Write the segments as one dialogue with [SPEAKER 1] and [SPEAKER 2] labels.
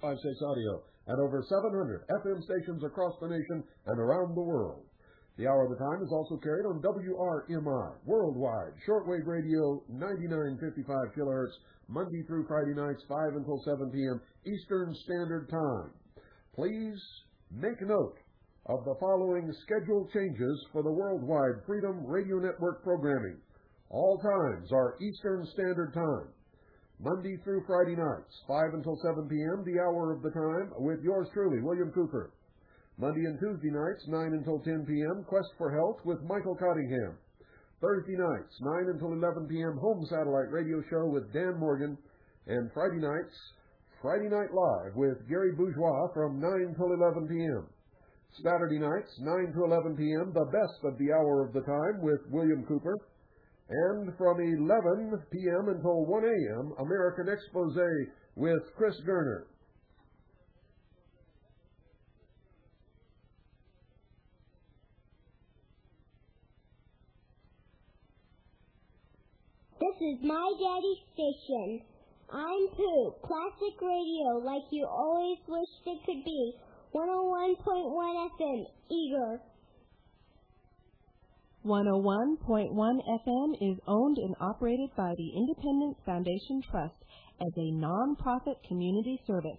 [SPEAKER 1] 56 Audio, and over 700 FM stations across the nation and around the world. The Hour of the Time is also carried on WRMI, worldwide, shortwave radio, 9955 kilohertz, Monday through Friday nights, 5 until 7 p.m. Eastern Standard Time. Please make note of the following schedule changes for the Worldwide Freedom Radio Network programming. All times are Eastern Standard Time. Monday through Friday nights, 5 until 7 p.m., the Hour of the Time, with yours truly, William Cooper. Monday and Tuesday nights, 9 until 10 p.m., Quest for Health with Michael Cottingham. Thursday nights, 9 until 11 p.m., Home Satellite Radio Show with Dan Morgan. And Friday nights, Friday Night Live with Gary Bourgeois from 9 till 11 p.m. Saturday nights, 9 to 11 p.m., the best of the Hour of the Time with William Cooper. And from 11 p.m. until 1 a.m., American Expose with Chris Gerner.
[SPEAKER 2] This is my daddy's station. I'm Pooh, classic radio like you always wished it could be. 101.1 FM, Eager.
[SPEAKER 3] 101.1 FM is owned and operated by the Independence Foundation Trust as a non-profit community service.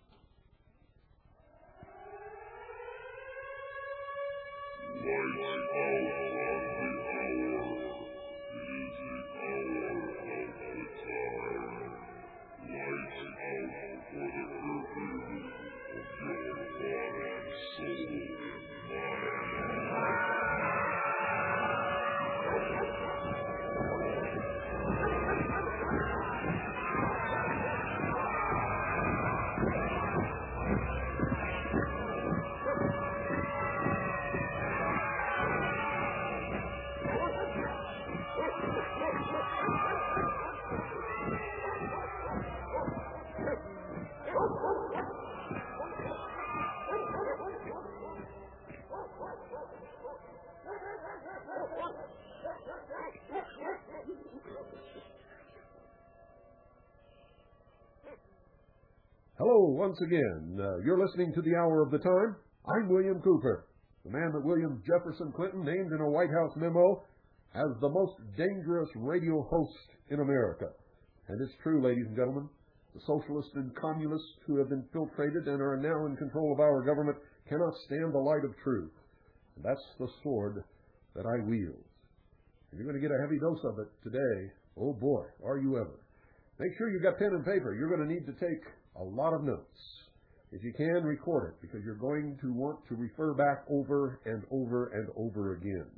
[SPEAKER 1] Hello, once again. You're listening to the Hour of the Time. I'm William Cooper, the man that William Jefferson Clinton named in a White House memo as the most dangerous radio host in America. And it's true, ladies and gentlemen. The socialists and communists who have infiltrated and are now in control of our government cannot stand the light of truth. And that's the sword that I wield. And you're going to get a heavy dose of it today. Oh boy, are you ever. Make sure you've got pen and paper. You're going to need to take a lot of notes. If you can, record it, because you're going to want to refer back over and over and over again.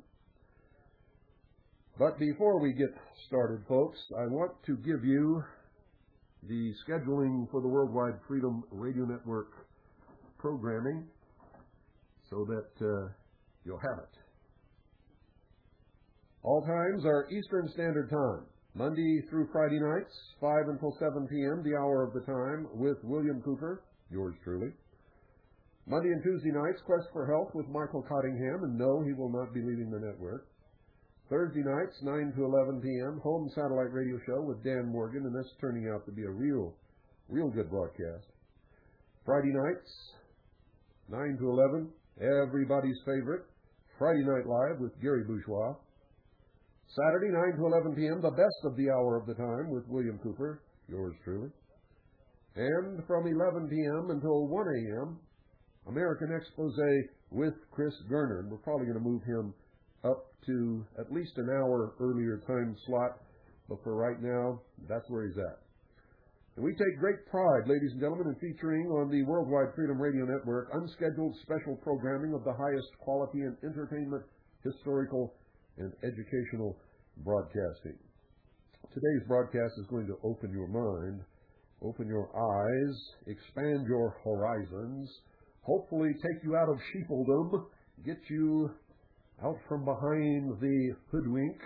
[SPEAKER 1] But before we get started, folks, I want to give you the scheduling for the Worldwide Freedom Radio Network programming so that you'll have it. All times are Eastern Standard Time. Monday through Friday nights, 5 until 7 p.m., the Hour of the Time with William Cooper, yours truly. Monday and Tuesday nights, Quest for Health with Michael Cottingham, and no, he will not be leaving the network. Thursday nights, 9 to 11 p.m., Home Satellite Radio Show with Dan Morgan, and this is turning out to be a real good broadcast. Friday nights, 9 to 11, everybody's favorite, Friday Night Live with Gary Bourgeois. Saturday, 9 to 11 p.m., the best of the Hour of the Time with William Cooper, yours truly. And from 11 p.m. until 1 a.m., American Expose with Chris Gerner. And we're probably going to move him up to at least an hour earlier time slot, but for right now, that's where he's at. And we take great pride, ladies and gentlemen, in featuring on the Worldwide Freedom Radio Network unscheduled special programming of the highest quality in entertainment, historical, and educational broadcasting. Today's broadcast is going to open your mind, open your eyes, expand your horizons, hopefully take you out of sheepledom, get you out from behind the hoodwink.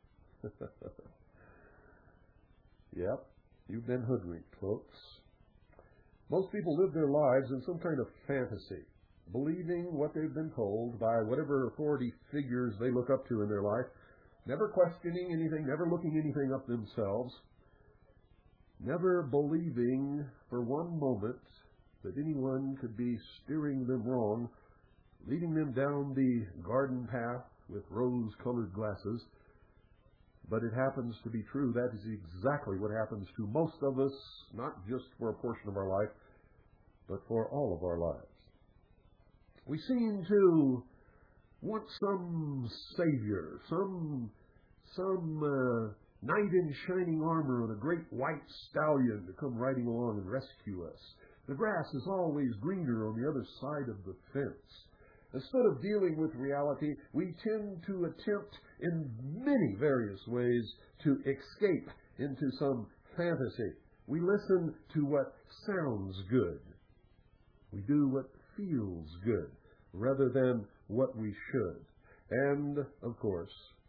[SPEAKER 1] Yep, you've been hoodwinked, folks. Most people live their lives in some kind of fantasy, believing what they've been told by whatever authority figures they look up to in their life, never questioning anything, never looking anything up themselves, never believing for one moment that anyone could be steering them wrong, leading them down the garden path with rose-colored glasses. But it happens to be true. That is exactly what happens to most of us, not just for a portion of our life, but for all of our lives. We seem to want some savior, some knight in shining armor on a great white stallion to come riding along and rescue us. The grass is always greener on the other side of the fence. Instead of dealing with reality, we tend to attempt in many various ways to escape into some fantasy. We listen to what sounds good. We do what feels good rather than what we should. And, of course,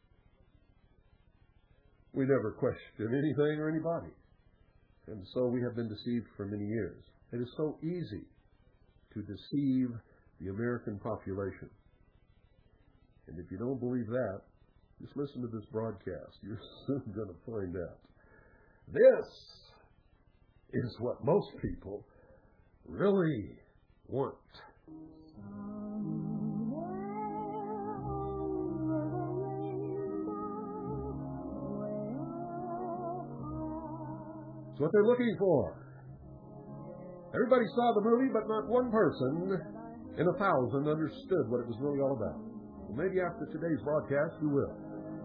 [SPEAKER 1] we never question anything or anybody. And so we have been deceived for many years. It is so easy to deceive the American population. And if you don't believe that, just listen to this broadcast. You're soon going to find out. This is what most people really want. It's what they're looking for. Everybody saw the movie, but not one person in 1,000 understood what it was really all about. Well, maybe after today's broadcast, you will.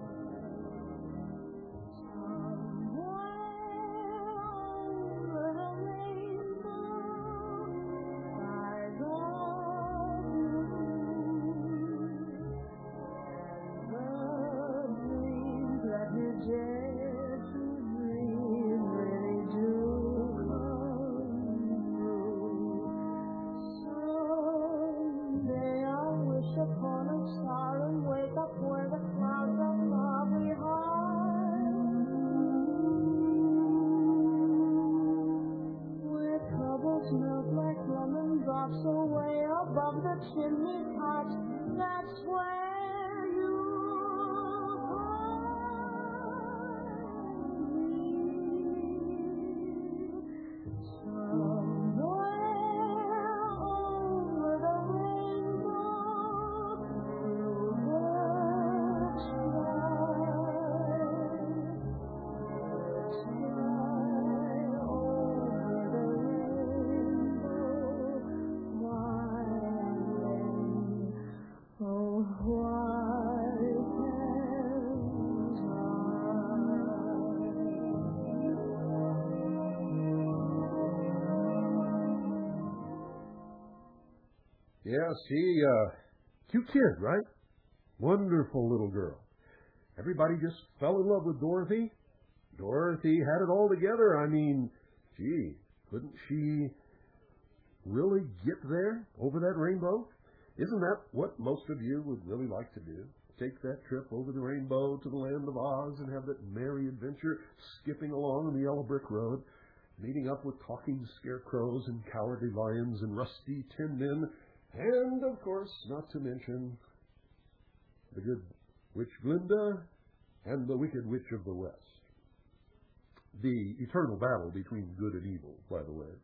[SPEAKER 1] Yeah, cute kid, right? Wonderful little girl. Everybody just fell in love with Dorothy. Dorothy had it all together. I mean, gee, couldn't she really get there over that rainbow? Isn't that what most of you would really like to do? Take that trip over the rainbow to the land of Oz and have that merry adventure skipping along the yellow brick road, meeting up with talking scarecrows and cowardly lions and rusty tin men, and, of course, not to mention the good witch Glinda and the wicked witch of the West. The eternal battle between good and evil, by the way.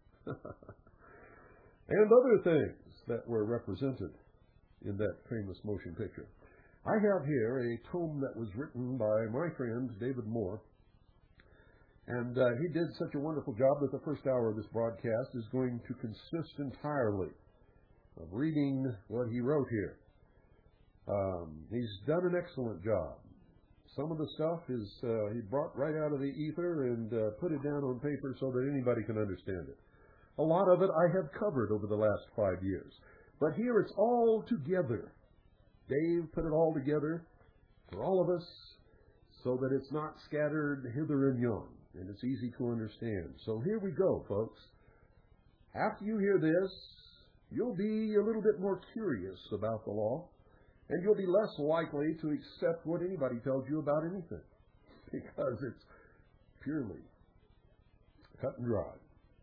[SPEAKER 1] And other things that were represented in that famous motion picture. I have here a tome that was written by my friend David Moore. And he did such a wonderful job that the first hour of this broadcast is going to consist entirely of reading what he wrote here. He's done an excellent job. Some of the stuff is he brought right out of the ether and put it down on paper so that anybody can understand it. A lot of it I have covered over the last 5 years. But here it's all together. Dave put it all together for all of us so that it's not scattered hither and yon, and it's easy to understand. So here we go, folks. After you hear this, you'll be a little bit more curious about the law, and you'll be less likely to accept what anybody tells you about anything, because it's purely cut and dry.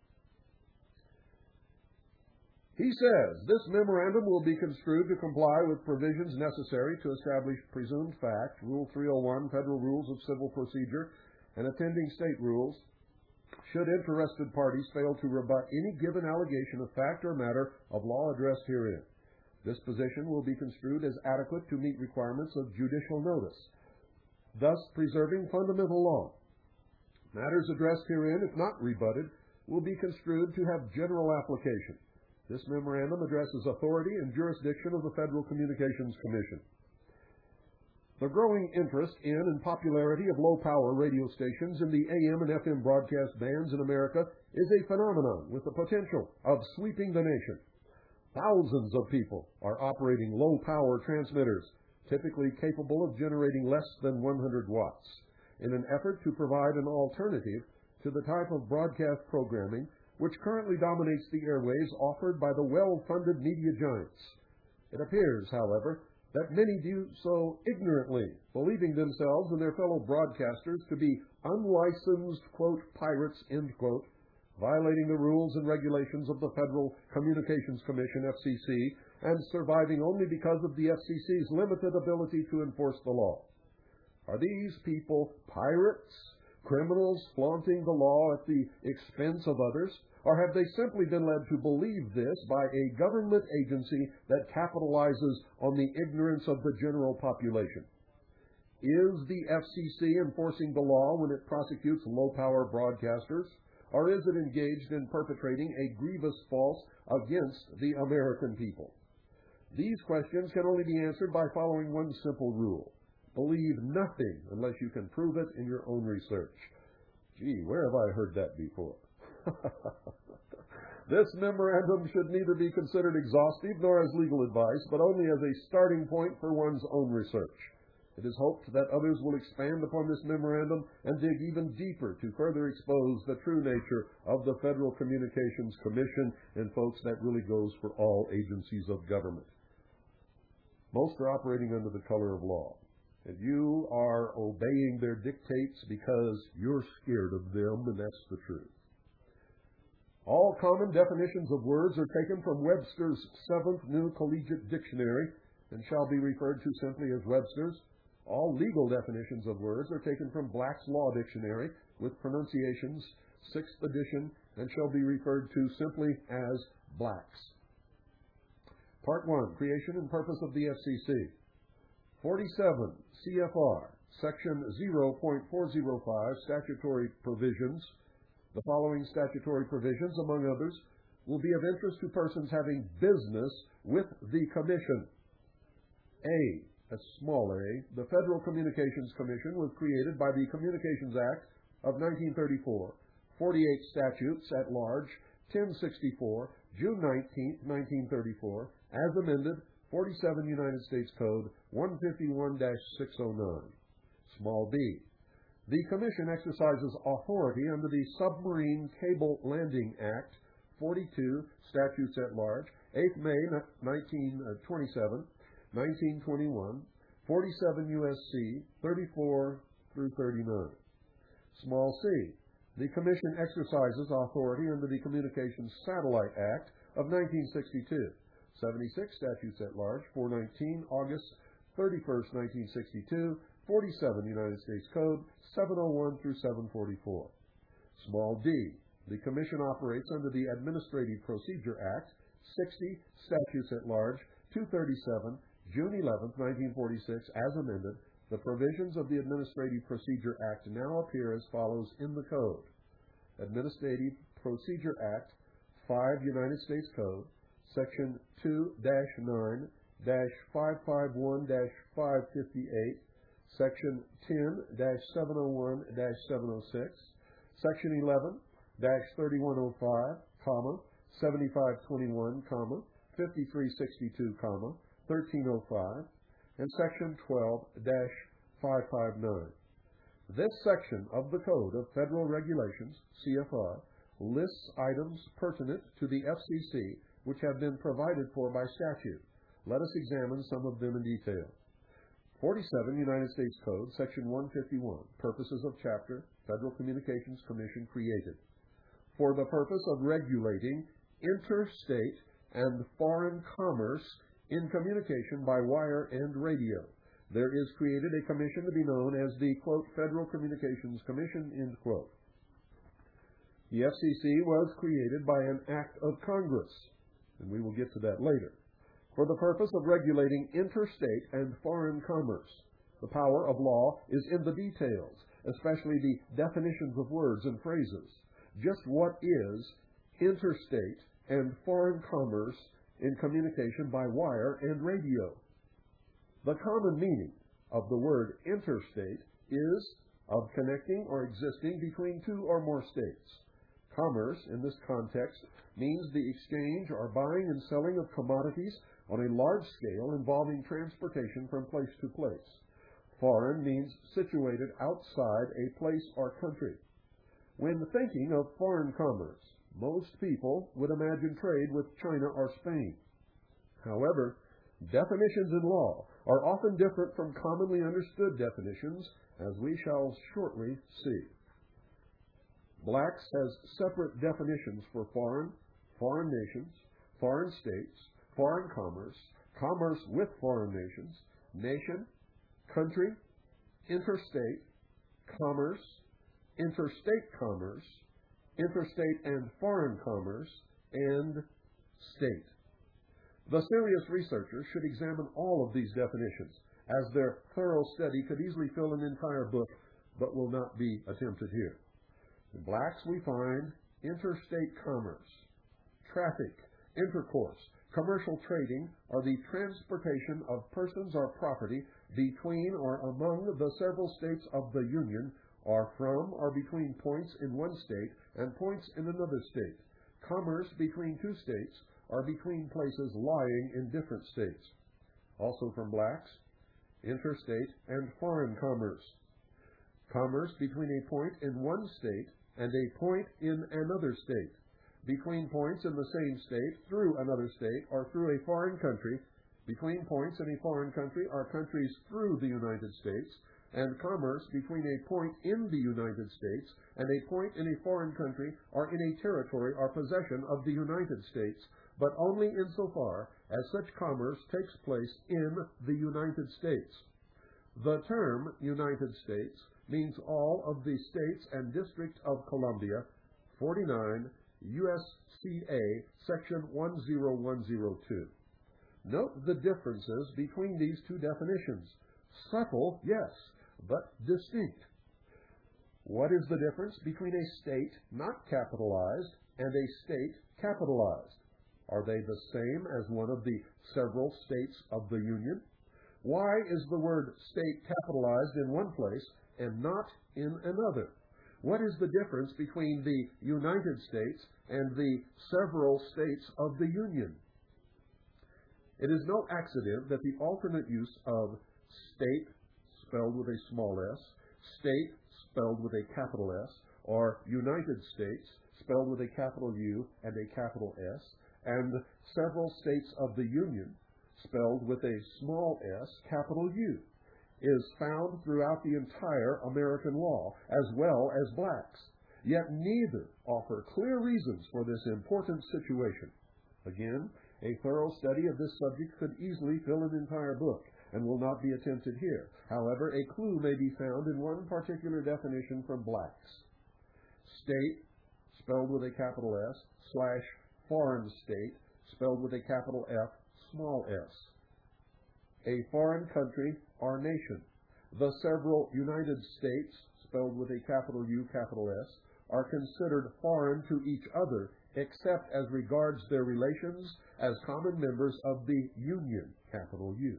[SPEAKER 1] He says, this memorandum will be construed to comply with provisions necessary to establish presumed fact, Rule 301, Federal Rules of Civil Procedure, and attending state rules, should interested parties fail to rebut any given allegation of fact or matter of law addressed herein. This position will be construed as adequate to meet requirements of judicial notice, thus preserving fundamental law. Matters addressed herein, if not rebutted, will be construed to have general application. This memorandum addresses authority and jurisdiction of the Federal Communications Commission. The growing interest in and popularity of low-power radio stations in the AM and FM broadcast bands in America is a phenomenon with the potential of sweeping the nation. Thousands of people are operating low-power transmitters, typically capable of generating less than 100 watts, in an effort to provide an alternative to the type of broadcast programming which currently dominates the airways offered by the well-funded media giants. It appears, however, that many do so ignorantly, believing themselves and their fellow broadcasters to be unlicensed, quote, pirates, end quote, violating the rules and regulations of the Federal Communications Commission, FCC, and surviving only because of the FCC's limited ability to enforce the law. Are these people pirates, criminals flaunting the law at the expense of others? Or have they simply been led to believe this by a government agency that capitalizes on the ignorance of the general population? Is the FCC enforcing the law when it prosecutes low-power broadcasters? Or is it engaged in perpetrating a grievous fault against the American people? These questions can only be answered by following one simple rule. Believe nothing unless you can prove it in your own research. Gee, where have I heard that before? This memorandum should neither be considered exhaustive nor as legal advice, but only as a starting point for one's own research. It is hoped that others will expand upon this memorandum and dig even deeper to further expose the true nature of the Federal Communications Commission, and folks, that really goes for all agencies of government. Most are operating under the color of law, and you are obeying their dictates because you're scared of them, and that's the truth. All common definitions of words are taken from Webster's 7th New Collegiate Dictionary and shall be referred to simply as Webster's. All legal definitions of words are taken from Black's Law Dictionary with pronunciations, 6th edition, and shall be referred to simply as Black's. Part 1, Creation and Purpose of the FCC. 47 CFR, Section 0.405, Statutory Provisions. The following statutory provisions, among others, will be of interest to persons having business with the Commission. A small a, the Federal Communications Commission was created by the Communications Act of 1934, 48 statutes at large, 1064, June 19, 1934, as amended, 47 United States Code 151-609. Small b, the Commission exercises authority under the Submarine Cable Landing Act, 42 statutes at large, 8th May 1927, 1921, 47 U.S.C. 34 through 39. Small c, the Commission exercises authority under the Communications Satellite Act of 1962, 76 statutes at large, 419, August 31st, 1962, 47 United States Code, 701 through 744. Small d, the Commission operates under the Administrative Procedure Act, 60 statutes at large, 237, June 11, 1946, as amended. The provisions of the Administrative Procedure Act now appear as follows in the Code. Administrative Procedure Act, 5 United States Code, Section 2-9-551-558, Section 10-701-706, Section 11-3105, 7521, 5362, 1305, and Section 12-559. This section of the Code of Federal Regulations, CFR, lists items pertinent to the FCC which have been provided for by statute. Let us examine some of them in detail. 47 United States Code, Section 151, Purposes of Chapter, Federal Communications Commission created. For the purpose of regulating interstate and foreign commerce in communication by wire and radio, there is created a commission to be known as the, quote, Federal Communications Commission, end quote. The FCC was created by an act of Congress, and we will get to that later, for the purpose of regulating interstate and foreign commerce. The power of law is in the details, especially the definitions of words and phrases. Just what is interstate and foreign commerce in communication by wire and radio? The common meaning of the word interstate is of connecting or existing between two or more states. Commerce, in this context, means the exchange or buying and selling of commodities on a large scale involving transportation from place to place. Foreign means situated outside a place or country. When thinking of foreign commerce, most people would imagine trade with China or Spain. However, definitions in law are often different from commonly understood definitions, as we shall shortly see. Black's has separate definitions for foreign, foreign nations, foreign states, foreign commerce, commerce with foreign nations, nation, country, interstate, commerce, interstate commerce, interstate and foreign commerce, and state. The serious researcher should examine all of these definitions, as their thorough study could easily fill an entire book, but will not be attempted here. In Black's we find interstate commerce, traffic, intercourse, commercial trading are the transportation of persons or property between or among the several states of the Union, or from or between points in one state and points in another state. Commerce between two states or between places lying in different states. Also from Black's, interstate and foreign commerce. Commerce between a point in one state and a point in another state. Between points in the same state, through another state, or through a foreign country. Between points in a foreign country or countries through the United States, and commerce between a point in the United States and a point in a foreign country or in a territory or possession of the United States, but only insofar as such commerce takes place in the United States. The term United States means all of the states and District of Columbia, 49 USCA Section 10102. Note the differences between these two definitions. Subtle, yes, but distinct. What is the difference between a state not capitalized and a state capitalized? Are they the same as one of the several states of the Union? Why is the word state capitalized in one place and not in another? What is the difference between the United States and the several states of the Union? It is no accident that the alternate use of state, spelled with a small s, state, spelled with a capital S, or United States, spelled with a capital U and a capital S, and several states of the Union, spelled with a small s, capital U, is found throughout the entire American law, as well as Black's. Yet neither offer clear reasons for this important situation. Again, a thorough study of this subject could easily fill an entire book, and will not be attempted here. However, a clue may be found in one particular definition from Black's. State, spelled with a capital S, / foreign state, spelled with a capital F, small s. A foreign country or nation. The several United States, spelled with a capital U, capital S, are considered foreign to each other, except as regards their relations as common members of the Union, capital U.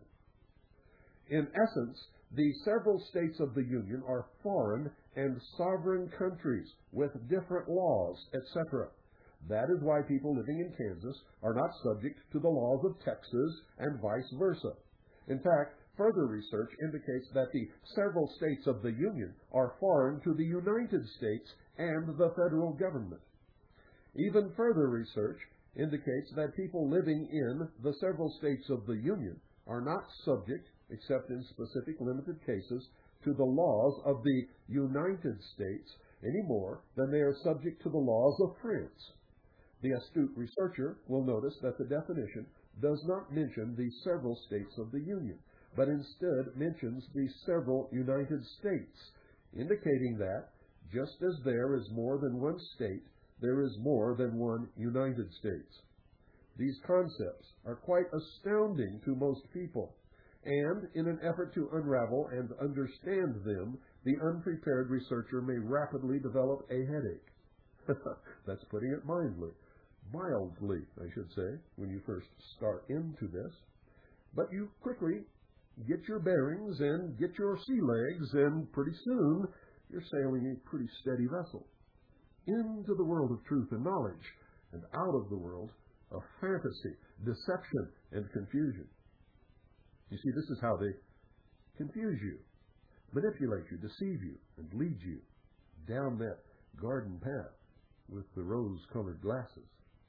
[SPEAKER 1] In essence, the several states of the Union are foreign and sovereign countries with different laws, etc. That is why people living in Kansas are not subject to the laws of Texas and vice versa. In fact, further research indicates that the several states of the Union are foreign to the United States and the federal government. Even further research indicates that people living in the several states of the Union are not subject, except in specific limited cases, to the laws of the United States any more than they are subject to the laws of France. The astute researcher will notice that the definition does not mention the several states of the Union, but instead mentions the several United States, indicating that, just as there is more than one state, there is more than one United States. These concepts are quite astounding to most people, and in an effort to unravel and understand them, the unprepared researcher may rapidly develop a headache. That's putting it mildly, I should say, when you first start into this. But you quickly get your bearings and get your sea legs, and pretty soon you're sailing a pretty steady vessel into the world of truth and knowledge, and out of the world of fantasy, deception, and confusion. You see, this is how they confuse you, manipulate you, deceive you, and lead you down that garden path with the rose-colored glasses.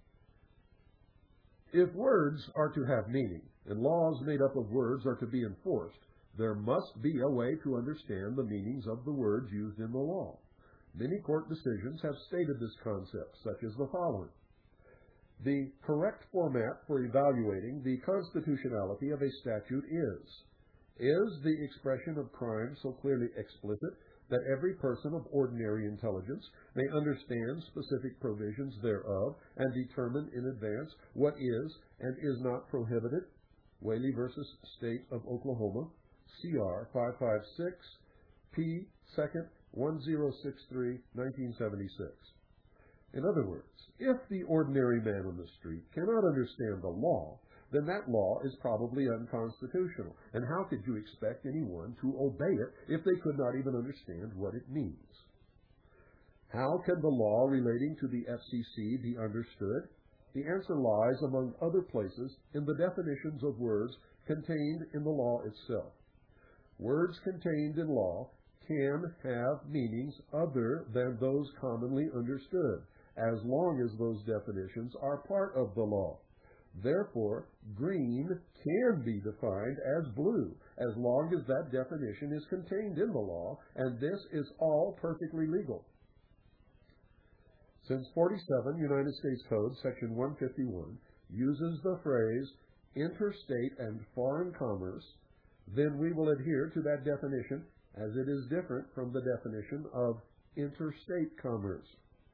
[SPEAKER 1] If words are to have meaning, and laws made up of words are to be enforced, there must be a way to understand the meanings of the words used in the law. Many court decisions have stated this concept, such as the following. The correct format for evaluating the constitutionality of a statute is the expression of crime so clearly explicit that every person of ordinary intelligence may understand specific provisions thereof and determine in advance what is and is not prohibited? Whaley versus State of Oklahoma, CR 556, P. 2nd, 1063, 1976. In other words, if the ordinary man on the street cannot understand the law, then that law is probably unconstitutional. And how could you expect anyone to obey it if they could not even understand what it means? How can the law relating to the FCC be understood? The answer lies, among other places, in the definitions of words contained in the law itself. Words contained in law can have meanings other than those commonly understood, as long as those definitions are part of the law. Therefore, green can be defined as blue, as long as that definition is contained in the law, and this is all perfectly legal. Since 47 United States Code, Section 151, uses the phrase interstate and foreign commerce, then we will adhere to that definition as it is different from the definition of interstate commerce.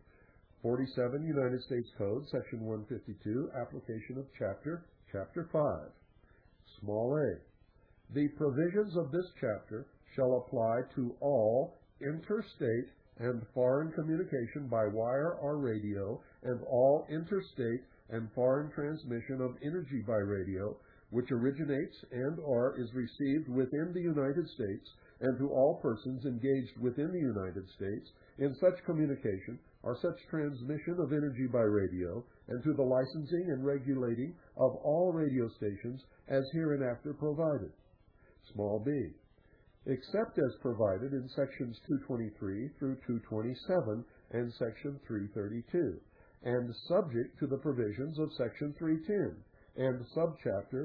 [SPEAKER 1] 47 United States Code, Section 152, application of Chapter 5. Small a. The provisions of this chapter shall apply to all interstate and foreign communication by wire or radio, and all interstate and foreign transmission of energy by radio, which originates and or is received within the United States, and to all persons engaged within the United States in such communication or such transmission of energy by radio, and to the licensing and regulating of all radio stations as hereinafter provided. Small b. Except as provided in sections 223 through 227 and section 332, and subject to the provisions of section 310 and subchapter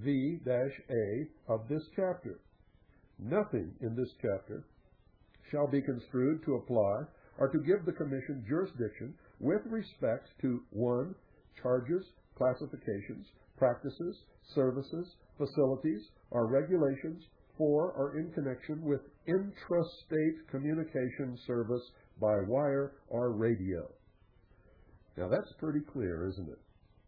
[SPEAKER 1] V-A of this chapter. Nothing in this chapter shall be construed to apply or to give the Commission jurisdiction with respect to 1. Charges, classifications, practices, services, facilities, or regulations for or in connection with intrastate communication service by wire or radio. Now that's pretty clear, isn't it?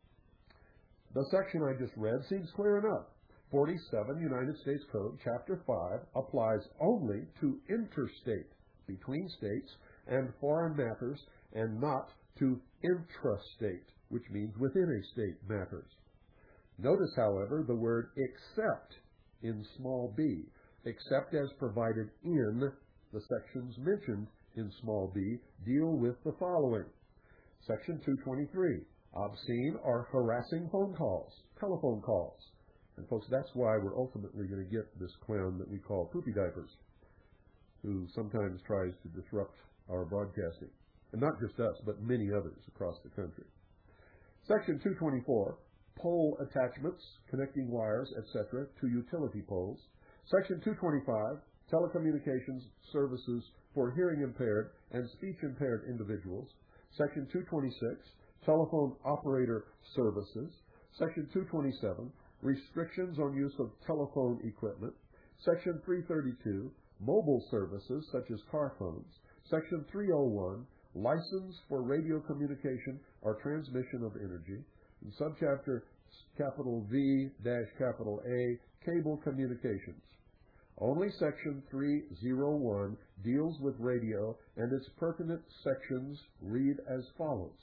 [SPEAKER 1] The section I just read seems clear enough. 47 United States Code, Chapter 5, applies only to interstate, between states, and foreign matters, and not to intrastate, which means within a state matters. Notice, however, the word except in small b, except as provided in the sections mentioned in small b, deal with the following. Section 223, obscene or harassing phone calls, telephone calls. And folks, that's why we're ultimately going to get this clown that we call Poopy Diapers, who sometimes tries to disrupt our broadcasting. And not just us, but many others across the country. Section 224, pole attachments, connecting wires, etc., to utility poles. Section 225, telecommunications services for hearing impaired and speech impaired individuals. Section 226, telephone operator services. Section 227, restrictions on use of telephone equipment. Section 332, mobile services such as car phones. Section 301, license for radio communication or transmission of energy. In subchapter capital V capital A, cable communications. Only Section 301 deals with radio, and its pertinent sections read as follows.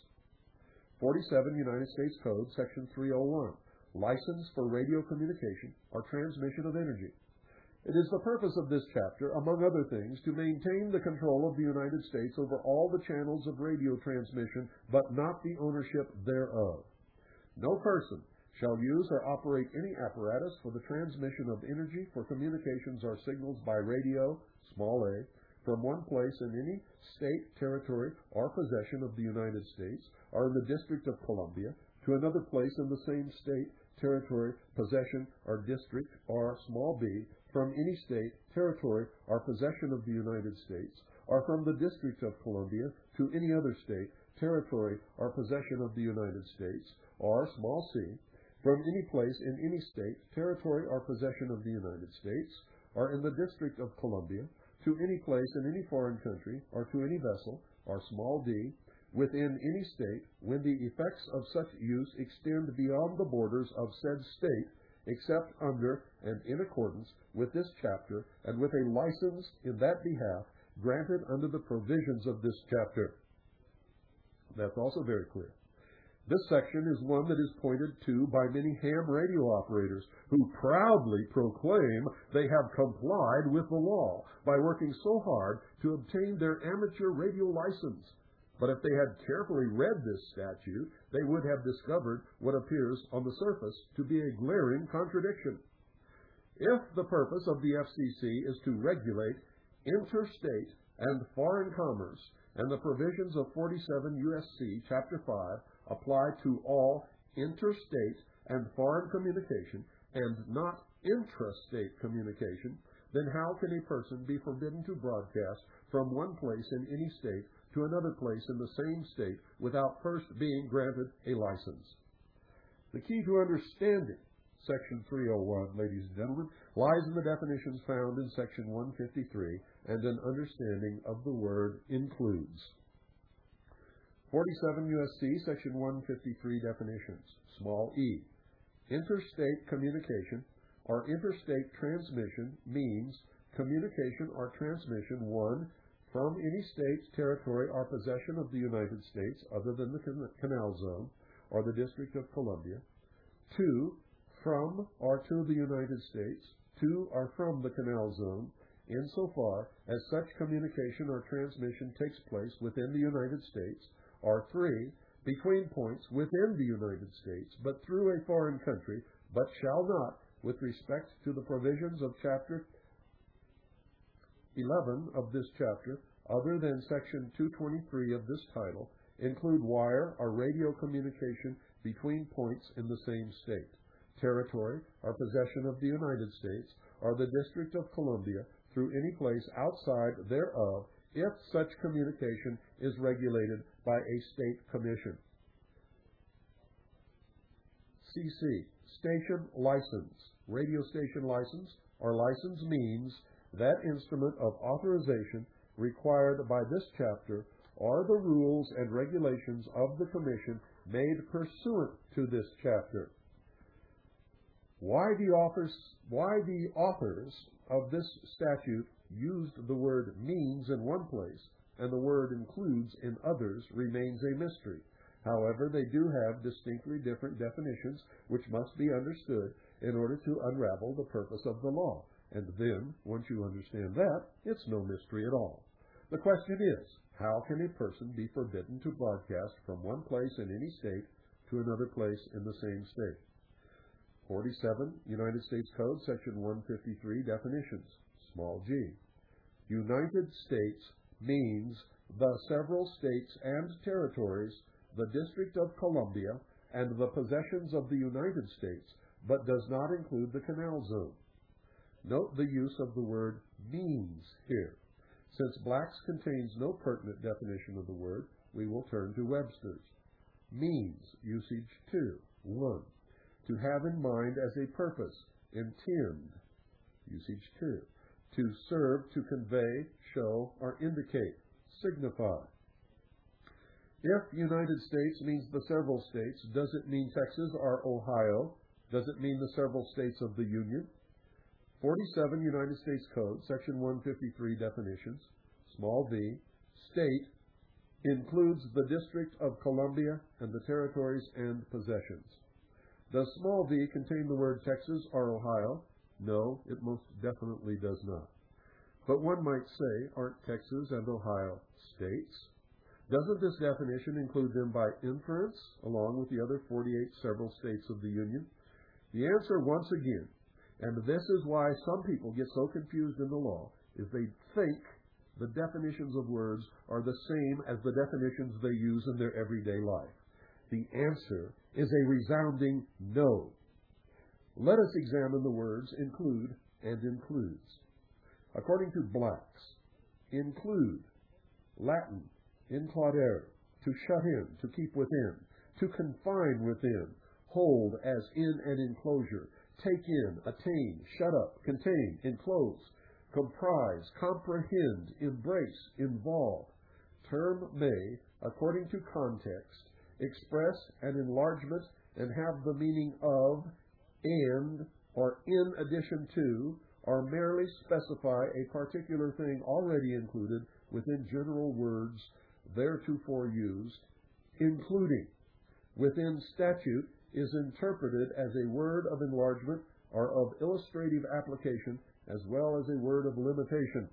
[SPEAKER 1] 47 United States Code, Section 301, license for radio communication or transmission of energy. It is the purpose of this chapter, among other things, to maintain the control of the United States over all the channels of radio transmission, but not the ownership thereof. No person shall use or operate any apparatus for the transmission of energy for communications or signals by radio, small a, from one place in any state, territory, or possession of the United States, or in the District of Columbia, to another place in the same state, territory, possession, or district, or small b, from any state, territory, or possession of the United States, or from the District of Columbia to any other state, territory, or possession of the United States, or small c, from any place in any state, territory, or possession of the United States, or in the District of Columbia, to any place in any foreign country, or to any vessel, or small d, within any state, when the effects of such use extend beyond the borders of said state, except under and in accordance with this chapter, and with a license in that behalf granted under the provisions of this chapter. That's also very clear. This section is one that is pointed to by many ham radio operators who proudly proclaim they have complied with the law by working so hard to obtain their amateur radio license. But if they had carefully read this statute, they would have discovered what appears on the surface to be a glaring contradiction. If the purpose of the FCC is to regulate interstate and foreign commerce, and the provisions of 47 U.S.C. Chapter 5 apply to all interstate and foreign communication and not intrastate communication, then how can a person be forbidden to broadcast from one place in any state to another place in the same state without first being granted a license? The key to understanding Section 301, ladies and gentlemen, lies in the definitions found in Section 153 and an understanding of the word includes. 47 U.S.C. Section 153 definitions. Small e. Interstate communication or interstate transmission means communication or transmission, 1, from any state, territory, or possession of the United States other than the Canal Zone or the District of Columbia, 2, from or to the United States, to or from the Canal Zone, insofar as such communication or transmission takes place within the United States, or 3, between points within the United States, but through a foreign country, but shall not, with respect to the provisions of Chapter 11 of this chapter, other than Section 223 of this title, include wire or radio communication between points in the same state, territory, or possession of the United States, or the District of Columbia, through any place outside thereof, if such communication is regulated by a state commission. CC, station license. Radio station license or license means that instrument of authorization required by this chapter or the rules and regulations of the commission made pursuant to this chapter. Why the authors of this statute used the word means in one place and the word includes in others remains a mystery. However, they do have distinctly different definitions which must be understood in order to unravel the purpose of the law. And then, once you understand that, it's no mystery at all. The question is, how can a person be forbidden to broadcast from one place in any state to another place in the same state? 47 United States Code, Section 153, definitions. Small g. United States means the several states and territories, the District of Columbia, and the possessions of the United States, but does not include the Canal Zone. Note the use of the word means here. Since Black's contains no pertinent definition of the word, we will turn to Webster's. Means, usage 2, 1. To have in mind as a purpose, intend, usage 2. To serve, to convey, show, or indicate, signify. If United States means the several states, does it mean Texas or Ohio? Does it mean the several states of the Union? 47 United States Code, Section 153 definitions, small v, state includes the District of Columbia and the territories and possessions. Does small v contain the word Texas or Ohio? No, it most definitely does not. But one might say, aren't Texas and Ohio states? Doesn't this definition include them by inference, along with the other 48 several states of the Union? The answer, once again, and this is why some people get so confused in the law, is they think the definitions of words are the same as the definitions they use in their everyday life. The answer is a resounding no. Let us examine the words include and includes. According to Blacks, include, Latin, includere, to shut in, to keep within, to confine within, hold as in an enclosure, take in, attain, shut up, contain, enclose, comprise, comprehend, embrace, involve. Term may, according to context, express an enlargement and have the meaning of, and, or in addition to, or merely specify a particular thing already included within general words theretofore used, including. Within statute is interpreted as a word of enlargement or of illustrative application as well as a word of limitation.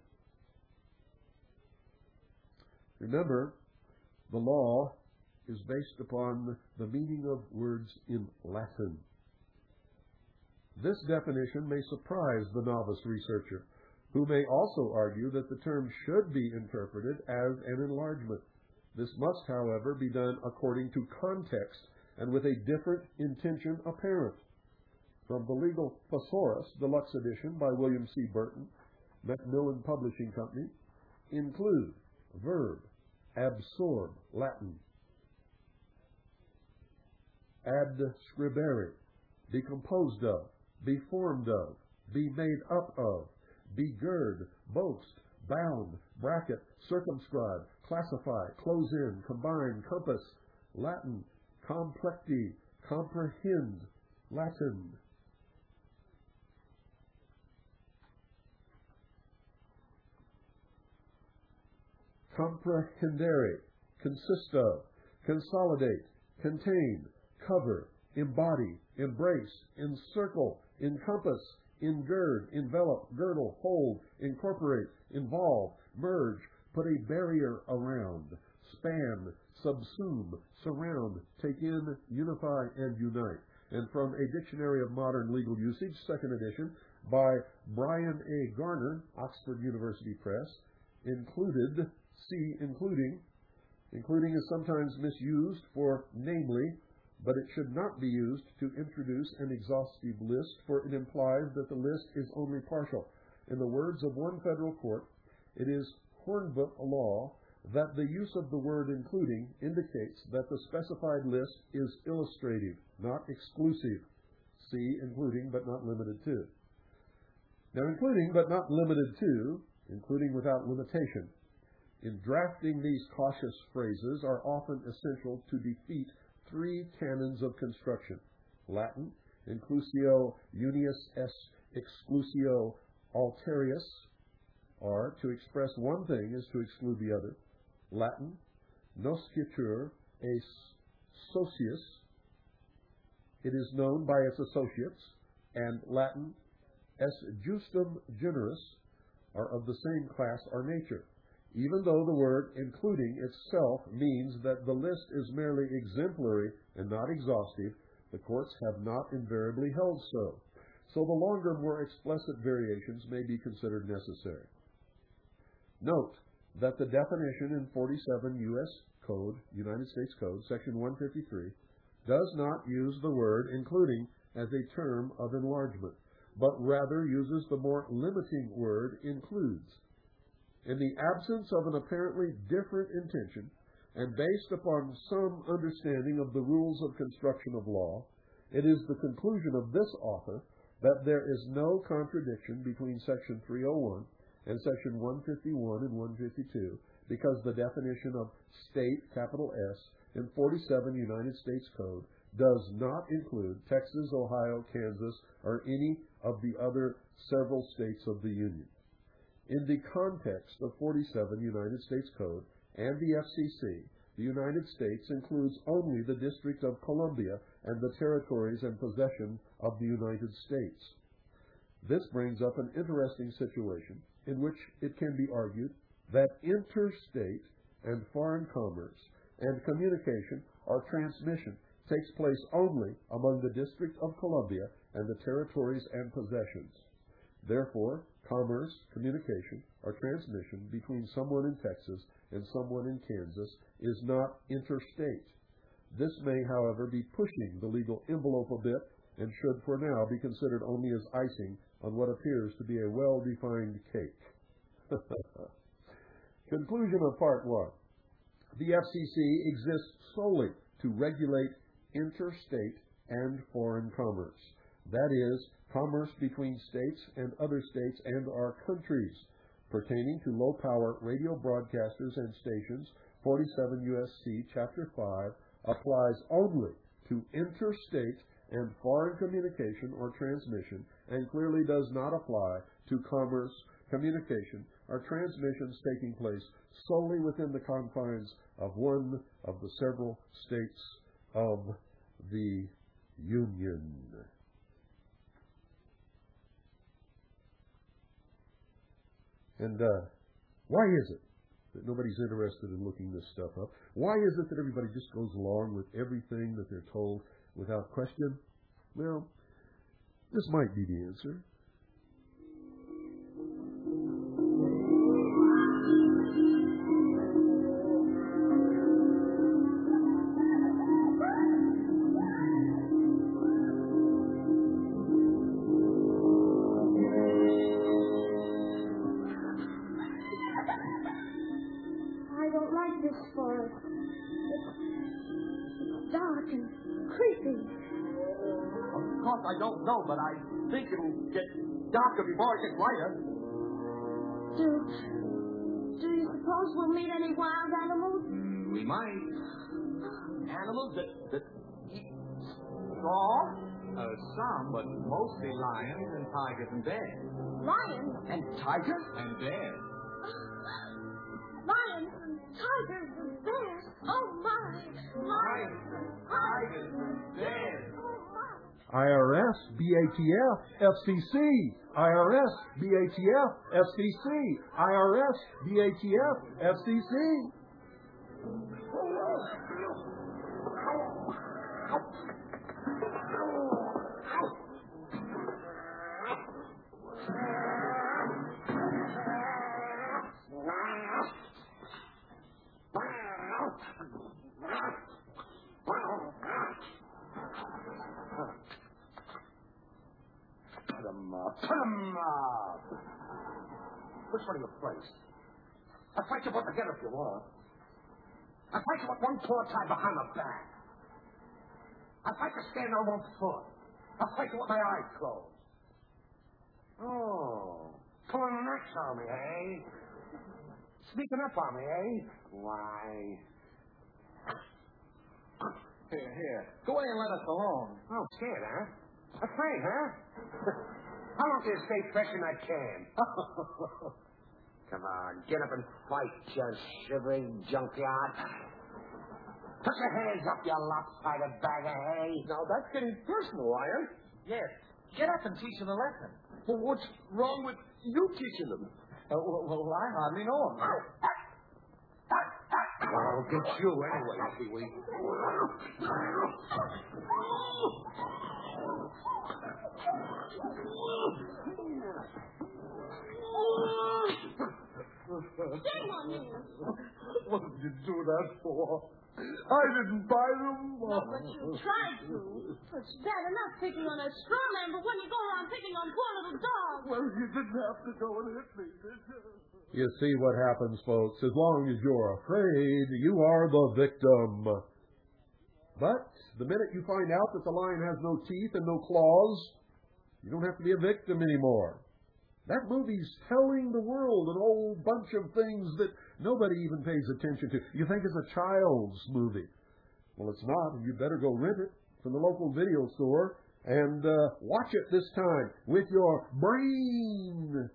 [SPEAKER 1] Remember, the law is based upon the meaning of words in Latin. This definition may surprise the novice researcher, who may also argue that the term should be interpreted as an enlargement. This must, however, be done according to context and with a different intention apparent. From the Legal Thesaurus, Deluxe Edition by William C. Burton, Macmillan Publishing Company, include, verb, absorb, Latin. Adscribere, be composed of, be formed of, be made up of, be gird, boast, bound, bracket, circumscribe, classify, close in, combine, compass, Latin, complecti, comprehend, Latin. Comprehendere, consist of, consolidate, contain, cover, embody, embrace, encircle, encompass, engird, envelop, girdle, hold, incorporate, involve, merge, put a barrier around, span, subsume, surround, take in, unify, and unite. And from A Dictionary of Modern Legal Usage, 2nd edition, by Brian A. Garner, Oxford University Press, included, see including. Including is sometimes misused for namely, but it should not be used to introduce an exhaustive list, for it implies that the list is only partial. In the words of one federal court, it is Hornbook law that the use of the word including indicates that the specified list is illustrative, not exclusive. See including but not limited to. Now, including but not limited to, including without limitation, in drafting these cautious phrases are often essential to defeat three canons of construction. Latin, inclusio unius est exclusio alterius, or to express one thing is to exclude the other. Latin, noscitur es socius, it is known by its associates. And Latin, es justum generis, are of the same class or nature. Even though the word including itself means that the list is merely exemplary and not exhaustive, the courts have not invariably held so. So the longer, more explicit variations may be considered necessary. Note that the definition in 47 U.S. Code, United States Code, Section 153, does not use the word including as a term of enlargement, but rather uses the more limiting word includes. In the absence of an apparently different intention, and based upon some understanding of the rules of construction of law, it is the conclusion of this author that there is no contradiction between Section 301 and Section 151 and 152, because the definition of state, capital S, in 47 United States Code does not include Texas, Ohio, Kansas, or any of the other several states of the Union. In the context of 47 United States Code and the FCC, the United States includes only the District of Columbia and the territories and possession of the United States. This brings up an interesting situation in which it can be argued that interstate and foreign commerce and communication or transmission takes place only among the District of Columbia and the territories and possessions. Therefore, commerce, communication, or transmission between someone in Texas and someone in Kansas is not interstate. This may, however, be pushing the legal envelope a bit and should for now be considered only as icing on what appears to be a well-defined cake. Conclusion of Part 1. The FCC exists solely to regulate interstate and foreign commerce. That is, commerce between states and other states and our countries. Pertaining to low-power radio broadcasters and stations, 47 U.S.C. Chapter 5 applies only to interstate and foreign communication or transmission and clearly does not apply to commerce, communication, or transmissions taking place solely within the confines of one of the several states of the Union. And why is it that nobody's interested in looking this stuff up? Why is it that everybody just goes along with everything that they're told without question? Well, this might be the answer.
[SPEAKER 4] I don't know, but I think it'll get darker before it gets lighter.
[SPEAKER 2] Do you suppose we'll meet any wild animals?
[SPEAKER 4] We might. Animals that eat straw? Some, but mostly lions and tigers and bears.
[SPEAKER 2] Lions?
[SPEAKER 4] And tigers? And bears.
[SPEAKER 2] Lions and tigers and bears? Oh, my.
[SPEAKER 4] Lions and tigers and bears.
[SPEAKER 1] IRS, BATF, FCC, IRS, BATF, FCC, IRS, BATF, FCC.
[SPEAKER 4] Put 'em up. Which one of you first? I'll fight you both together if you want. I'll fight you with one paw tied behind my back. I'll fight you standing on one foot. I'll fight you with my eyes closed. Oh, pulling necks on me, eh? Sneaking up on me, eh? Why? Here. Go away and let us alone. Oh, scared, huh? Afraid, huh? How long do you stay fresh in that can? Come on, get up and fight, you shivering junkyard. Put your hands up, you lopsided bag of hay. Now, that's getting personal, Lion. Yes. Get up and teach them a lesson. Well, what's wrong with you teaching them? Well, I hardly know them. I'll get you anyway, Pee-wee.
[SPEAKER 2] Shame on you.
[SPEAKER 4] What did you do that for? I didn't buy them.
[SPEAKER 2] No, but you tried to. It's bad enough picking on a straw man, but when you go around picking on poor little dogs.
[SPEAKER 4] Well, you didn't have to go and hit me, did you?
[SPEAKER 1] You see what happens, folks. As long as you're afraid, you are the victim. But the minute you find out that the lion has no teeth and no claws, you don't have to be a victim anymore. That movie's telling the world a whole bunch of things that nobody even pays attention to. You think it's a child's movie. Well, it's not, and you better go rent it from the local video store and watch it this time with your brain.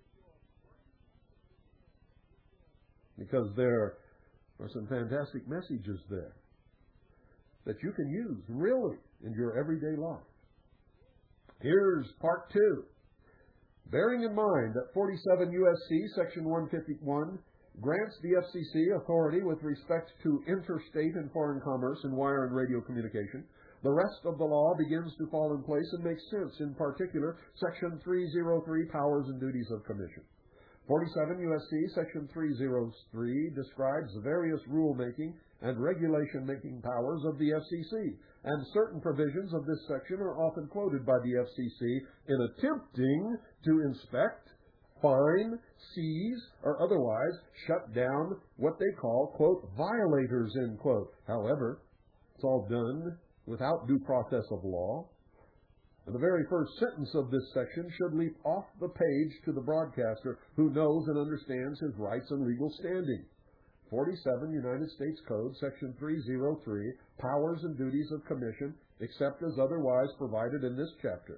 [SPEAKER 1] Because there are some fantastic messages there that you can use, really, in your everyday life. Here's part 2. Bearing in mind that 47 U.S.C. Section 151 grants the FCC authority with respect to interstate and foreign commerce in wire and radio communication, the rest of the law begins to fall in place and make sense, in particular, Section 303, Powers and Duties of Commission. 47 U.S.C. Section 303 describes the various rulemaking and regulation-making powers of the FCC, and certain provisions of this section are often quoted by the FCC in attempting to inspect, fine, seize, or otherwise shut down what they call, quote, violators, end quote. However, it's all done without due process of law. And the very first sentence of this section should leap off the page to the broadcaster who knows and understands his rights and legal standing. 47 United States Code, Section 303, Powers and Duties of Commission, except as otherwise provided in this chapter.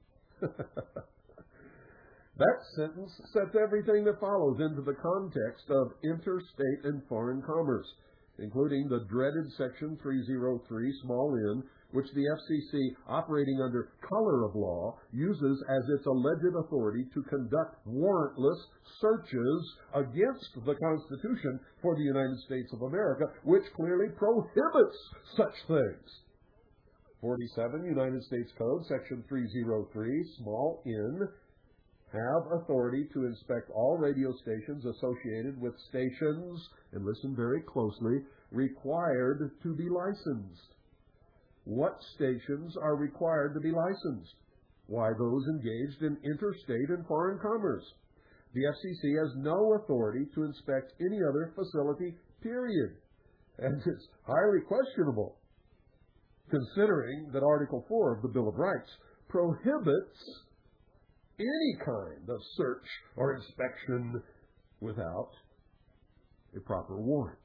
[SPEAKER 1] That sentence sets everything that follows into the context of interstate and foreign commerce, including the dreaded Section 303, small n, which the FCC, operating under color of law, uses as its alleged authority to conduct warrantless searches against the Constitution for the United States of America, which clearly prohibits such things. 47 United States Code, Section 303, small n, have authority to inspect all radio stations associated with stations, and listen very closely, required to be licensed. What stations are required to be licensed? Why, those engaged in interstate and foreign commerce. The FCC has no authority to inspect any other facility, period. And it's highly questionable, considering that Article 4 of the Bill of Rights prohibits any kind of search or inspection without a proper warrant,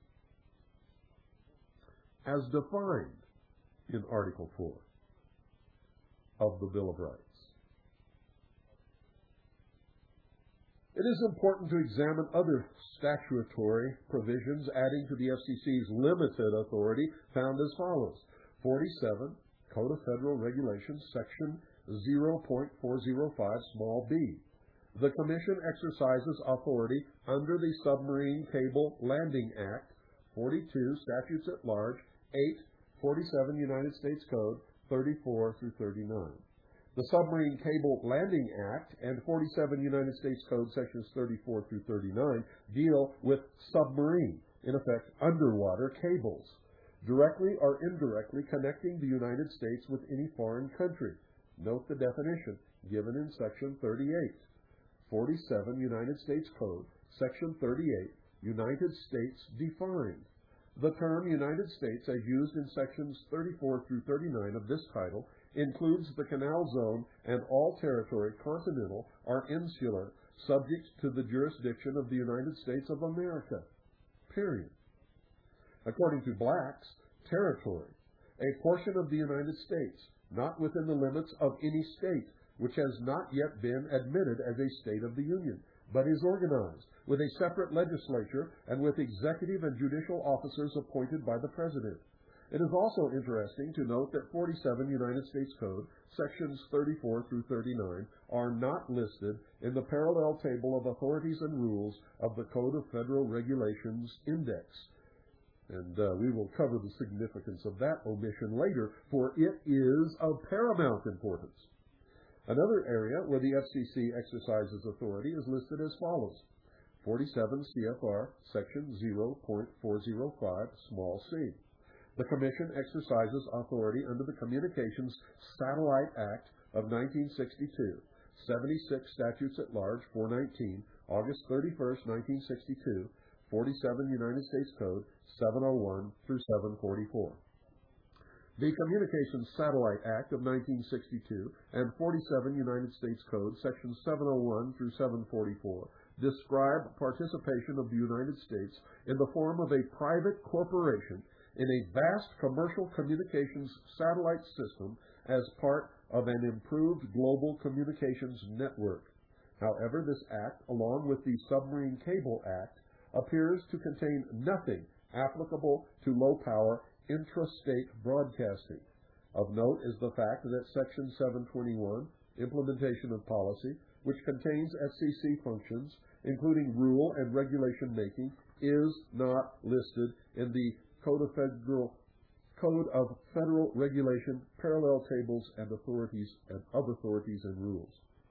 [SPEAKER 1] as defined in Article 4 of the Bill of Rights. It is important to examine other statutory provisions adding to the FCC's limited authority found as follows. 47 Code of Federal Regulations, Section 0.405, small b. The Commission exercises authority under the Submarine Cable Landing Act, 42 Statutes at Large, 8 47 United States Code, 34 through 39. The Submarine Cable Landing Act and 47 United States Code sections 34 through 39 deal with submarine, in effect, underwater cables, directly or indirectly connecting the United States with any foreign country. Note the definition given in Section 38. 47 United States Code, Section 38, United States defined. The term United States, as used in Sections 34 through 39 of this title, includes the Canal Zone and all territory, continental or insular, subject to the jurisdiction of the United States of America. Period. According to Black's, territory, a portion of the United States, not within the limits of any state, which has not yet been admitted as a state of the Union, but is organized with a separate legislature and with executive and judicial officers appointed by the President. It is also interesting to note that 47 United States Code, sections 34 through 39, are not listed in the parallel table of authorities and rules of the Code of Federal Regulations Index. And we will cover the significance of that omission later, for it is of paramount importance. Another area where the FCC exercises authority is listed as follows. 47 CFR, section 0.405, small c. The Commission exercises authority under the Communications Satellite Act of 1962, 76 Statutes at Large, 419, August 31st, 1962, 47 United States Code, 701 through 744. The Communications Satellite Act of 1962 and 47 United States Code, sections 701 through 744, describe participation of the United States in the form of a private corporation in a vast commercial communications satellite system as part of an improved global communications network. However, this act, along with the Submarine Cable Act, appears to contain nothing applicable to low-power intrastate broadcasting. Of note is the fact that Section 721, Implementation of Policy, which contains FCC functions, including rule and regulation making, is not listed in the Code of Federal Regulation, parallel tables and authorities and rules.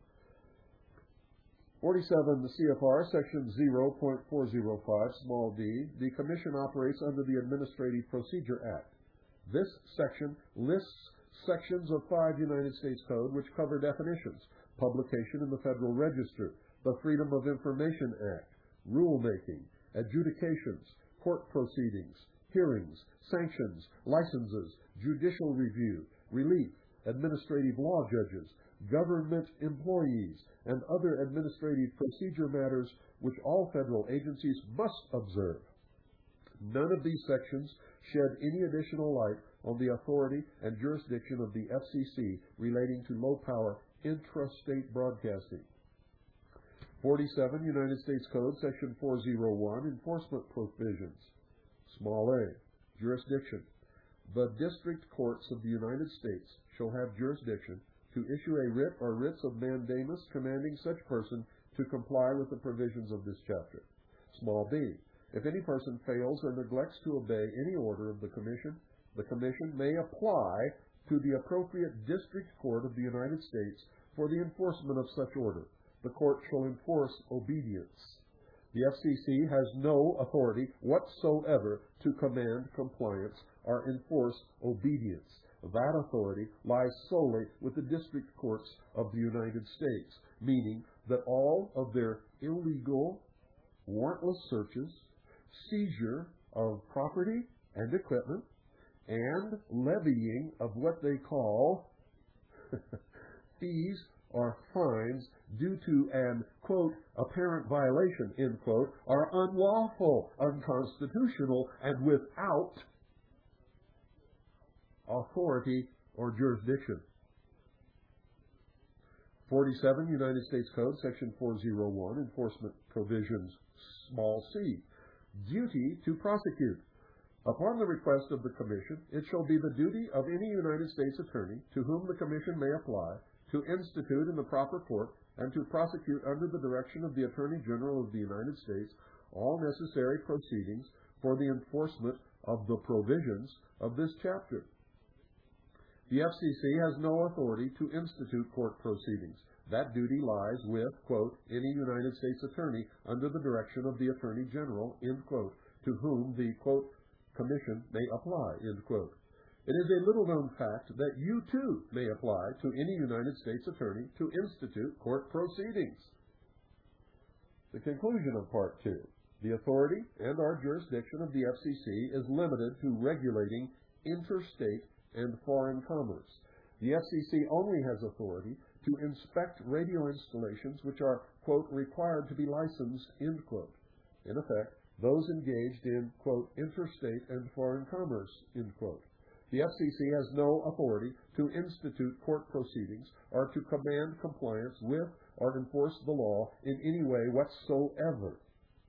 [SPEAKER 1] 47 CFR Section 0.405 small d, the Commission operates under the Administrative Procedure Act. This section lists sections of 5 United States Code which cover definitions, publication in the Federal Register, the Freedom of Information Act, rulemaking, adjudications, court proceedings, hearings, sanctions, licenses, judicial review, relief, administrative law judges, government employees, and other administrative procedure matters which all federal agencies must observe. None of these sections shed any additional light on the authority and jurisdiction of the FCC relating to low-power intrastate broadcasting. 47 United States Code, Section 401, Enforcement Provisions. Small a, jurisdiction. The district courts of the United States shall have jurisdiction to issue a writ or writs of mandamus commanding such person to comply with the provisions of this chapter. Small b, if any person fails or neglects to obey any order of the Commission may apply to the appropriate district court of the United States for the enforcement of such order. The court shall enforce obedience. The FCC has no authority whatsoever to command compliance or enforce obedience. That authority lies solely with the district courts of the United States, meaning that all of their illegal, warrantless searches, seizure of property and equipment, and levying of what they call fees or fines due to an, quote, apparent violation, end quote, are unlawful, unconstitutional, and without authority or jurisdiction. 47 United States Code, Section 401, Enforcement Provisions, small c, duty to prosecute. Upon the request of the Commission, it shall be the duty of any United States attorney to whom the Commission may apply to institute in the proper court and to prosecute under the direction of the Attorney General of the United States all necessary proceedings for the enforcement of the provisions of this chapter. The FCC has no authority to institute court proceedings. That duty lies with, quote, any United States attorney under the direction of the Attorney General, end quote, to whom the, quote, Commission may apply, end quote. It is a little-known fact that you, too, may apply to any United States attorney to institute court proceedings. The conclusion of Part 2. The authority and our jurisdiction of the FCC is limited to regulating interstate and foreign commerce. The FCC only has authority to inspect radio installations which are, quote, required to be licensed, end quote. In effect, those engaged in, quote, interstate and foreign commerce, end quote. The FCC has no authority to institute court proceedings or to command compliance with or enforce the law in any way whatsoever.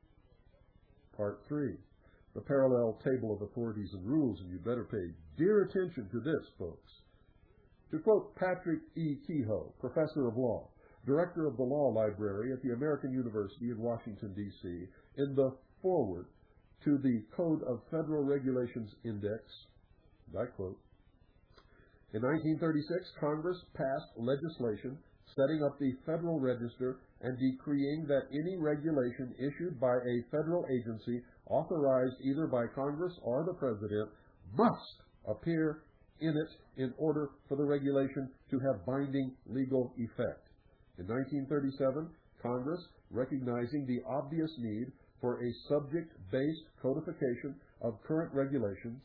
[SPEAKER 1] Part 3. The parallel table of authorities and rules, and you better pay dear attention to this, folks. To quote Patrick E. Kehoe, Professor of Law, Director of the Law Library at the American University in Washington, D.C., in the foreword to the Code of Federal Regulations Index, I quote, in 1936, Congress passed legislation setting up the Federal Register and decreeing that any regulation issued by a federal agency authorized either by Congress or the President must appear in it in order for the regulation to have binding legal effect. In 1937, Congress, recognizing the obvious need for a subject-based codification of current regulations,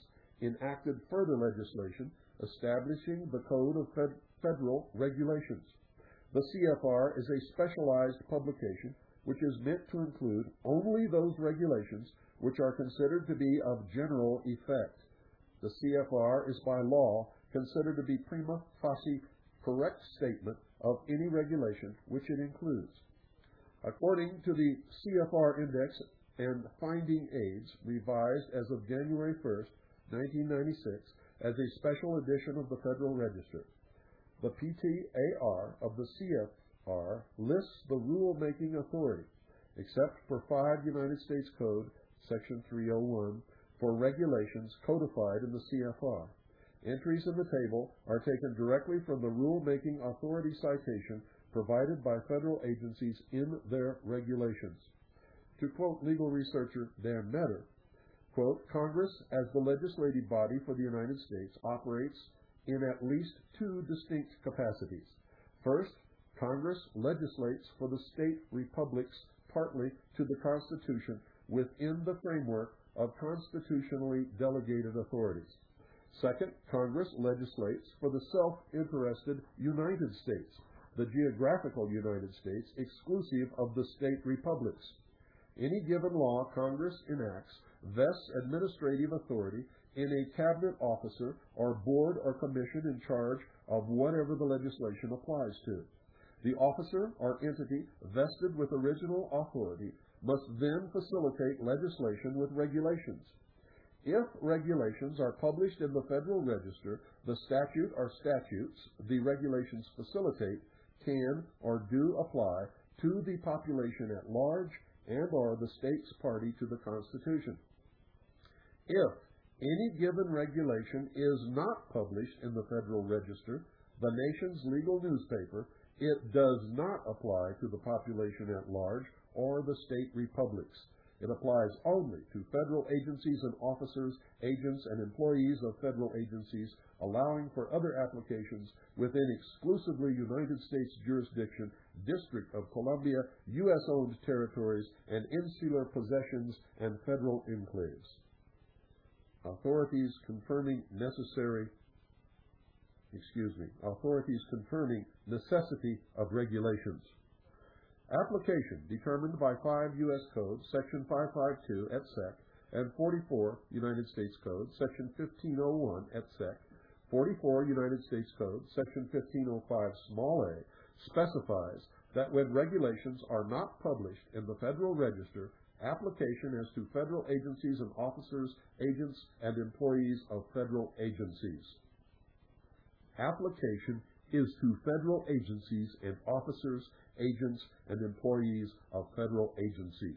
[SPEAKER 1] enacted further legislation establishing the Code of Federal Regulations. The CFR is a specialized publication which is meant to include only those regulations which are considered to be of general effect. The CFR is by law considered to be prima facie correct statement of any regulation which it includes. According to the CFR Index and Finding Aids, revised as of January 1st, 1996, as a special edition of the Federal Register, the PTAR of the CFR lists the rule-making authority, except for 5 United States Code, Section 301, for regulations codified in the CFR. Entries in the table are taken directly from the rule-making authority citation provided by federal agencies in their regulations. To quote legal researcher Dan Metter, quote, Congress, as the legislative body for the United States, operates in at least 2 distinct capacities. First, Congress legislates for the state republics partly to the Constitution within the framework of constitutionally delegated authorities. Second, Congress legislates for the self-interested United States, the geographical United States, exclusive of the state republics. Any given law Congress enacts vests administrative authority in a cabinet officer or board or commission in charge of whatever the legislation applies to. The officer or entity vested with original authority must then facilitate legislation with regulations. If regulations are published in the Federal Register, the statute or statutes the regulations facilitate can or do apply to the population at large and or the state's party to the Constitution. If any given regulation is not published in the Federal Register, the nation's legal newspaper, it does not apply to the population at large or the state republics. It applies only to federal agencies and officers, agents, and employees of federal agencies, allowing for other applications within exclusively United States jurisdiction, District of Columbia, U.S.-owned territories, and insular possessions and federal enclaves. Authorities confirming necessity of regulations. Application determined by 5 U.S. Code, Section 552 et sec, and 44 United States Code, Section 1501 et sec, 44 United States Code, Section 1505 small a, specifies that when regulations are not published in the Federal Register, application as to federal agencies and officers, agents, and employees of federal agencies. Application is to federal agencies and officers, agents, and employees of federal agencies.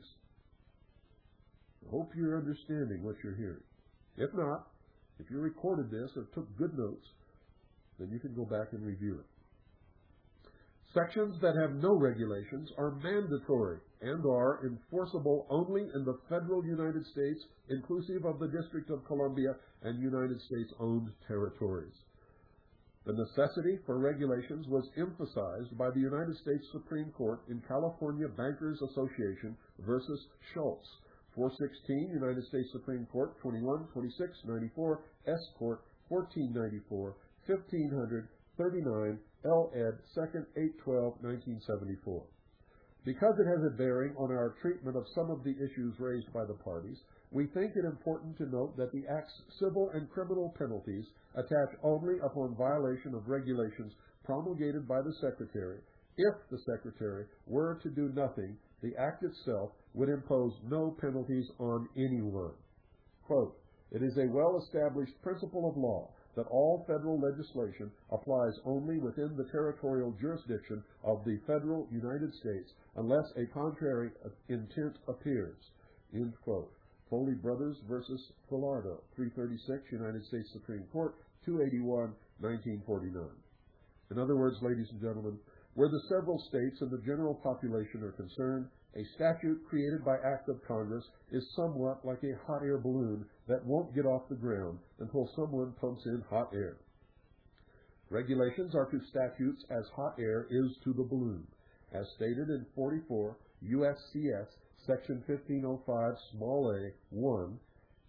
[SPEAKER 1] I hope you're understanding what you're hearing. If not, if you recorded this or took good notes, then you can go back and review it. Sections that have no regulations are mandatory and are enforceable only in the federal United States, inclusive of the District of Columbia and United States-owned territories. The necessity for regulations was emphasized by the United States Supreme Court in California Bankers Association versus Schultz, 416 United States Supreme Court 21-26-94, S. Court 1494, 1500, 39, L. ed. 2nd, 8/12/1974. Because it has a bearing on our treatment of some of the issues raised by the parties, we think it important to note that the Act's civil and criminal penalties attach only upon violation of regulations promulgated by the Secretary. If the Secretary were to do nothing, the Act itself would impose no penalties on anyone. Quote, it is a well-established principle of law that all federal legislation applies only within the territorial jurisdiction of the federal United States unless a contrary intent appears. End quote. Foley Brothers versus Filardo, 336 United States Supreme Court, 281, 1949. In other words, ladies and gentlemen, where the several states and the general population are concerned, a statute created by act of Congress is somewhat like a hot air balloon that won't get off the ground until someone pumps in hot air. Regulations are to statutes as hot air is to the balloon. As stated in 44 U.S.C.S. Section 1505 small a 1,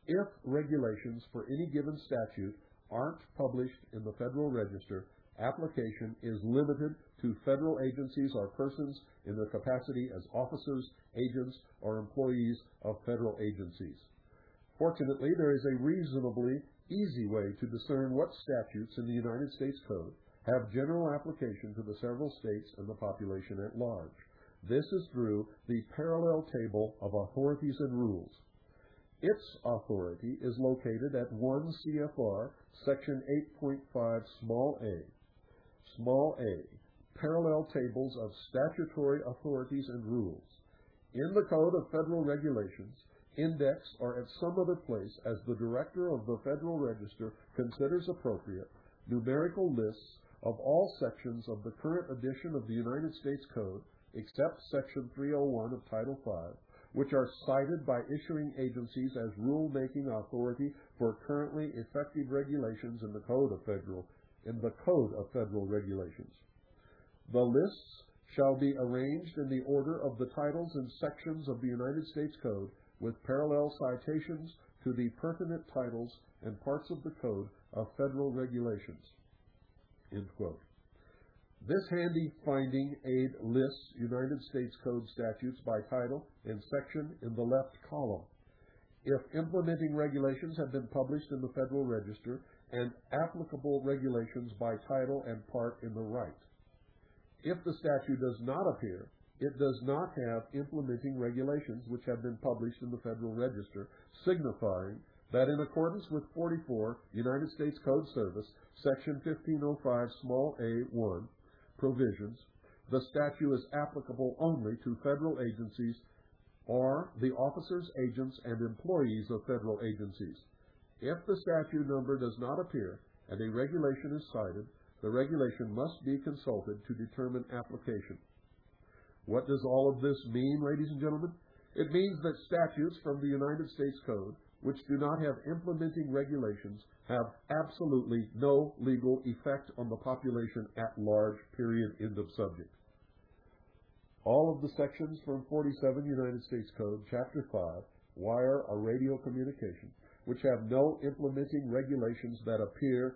[SPEAKER 1] If regulations for any given statute aren't published in the Federal Register, application is limited to federal agencies or persons in their capacity as officers, agents, or employees of federal agencies. Fortunately, there is a reasonably easy way to discern what statutes in the United States Code have general application to the several states and the population at large. This is through the parallel table of authorities and rules. Its authority is located at 1 CFR, Section 8.5, Small a. Small a, parallel tables of statutory authorities and rules. In the Code of Federal Regulations, indexed or at some other place as the Director of the Federal Register considers appropriate, numerical lists of all sections of the current edition of the United States Code, except Section 301 of Title V, which are cited by issuing agencies as rule-making authority for currently effective regulations in the Code of Federal Regulations. The lists shall be arranged in the order of the titles and sections of the United States Code, with parallel citations to the pertinent titles and parts of the Code of Federal Regulations. End quote. This handy finding aid lists United States Code statutes by title and section in the left column. If implementing regulations have been published in the Federal Register, and applicable regulations by title and part in the right. If the statute does not appear, it does not have implementing regulations which have been published in the Federal Register, signifying that in accordance with 44 United States Code Service, Section 1505 small a1 provisions, the statute is applicable only to federal agencies or the officers, agents, and employees of federal agencies. If the statute number does not appear and a regulation is cited, the regulation must be consulted to determine application. What does all of this mean, ladies and gentlemen? It means that statutes from the United States Code, which do not have implementing regulations, have absolutely no legal effect on the population at large, period, end of subject. All of the sections from 47 United States Code, Chapter 5, wire or radio communication, which have no implementing regulations that appear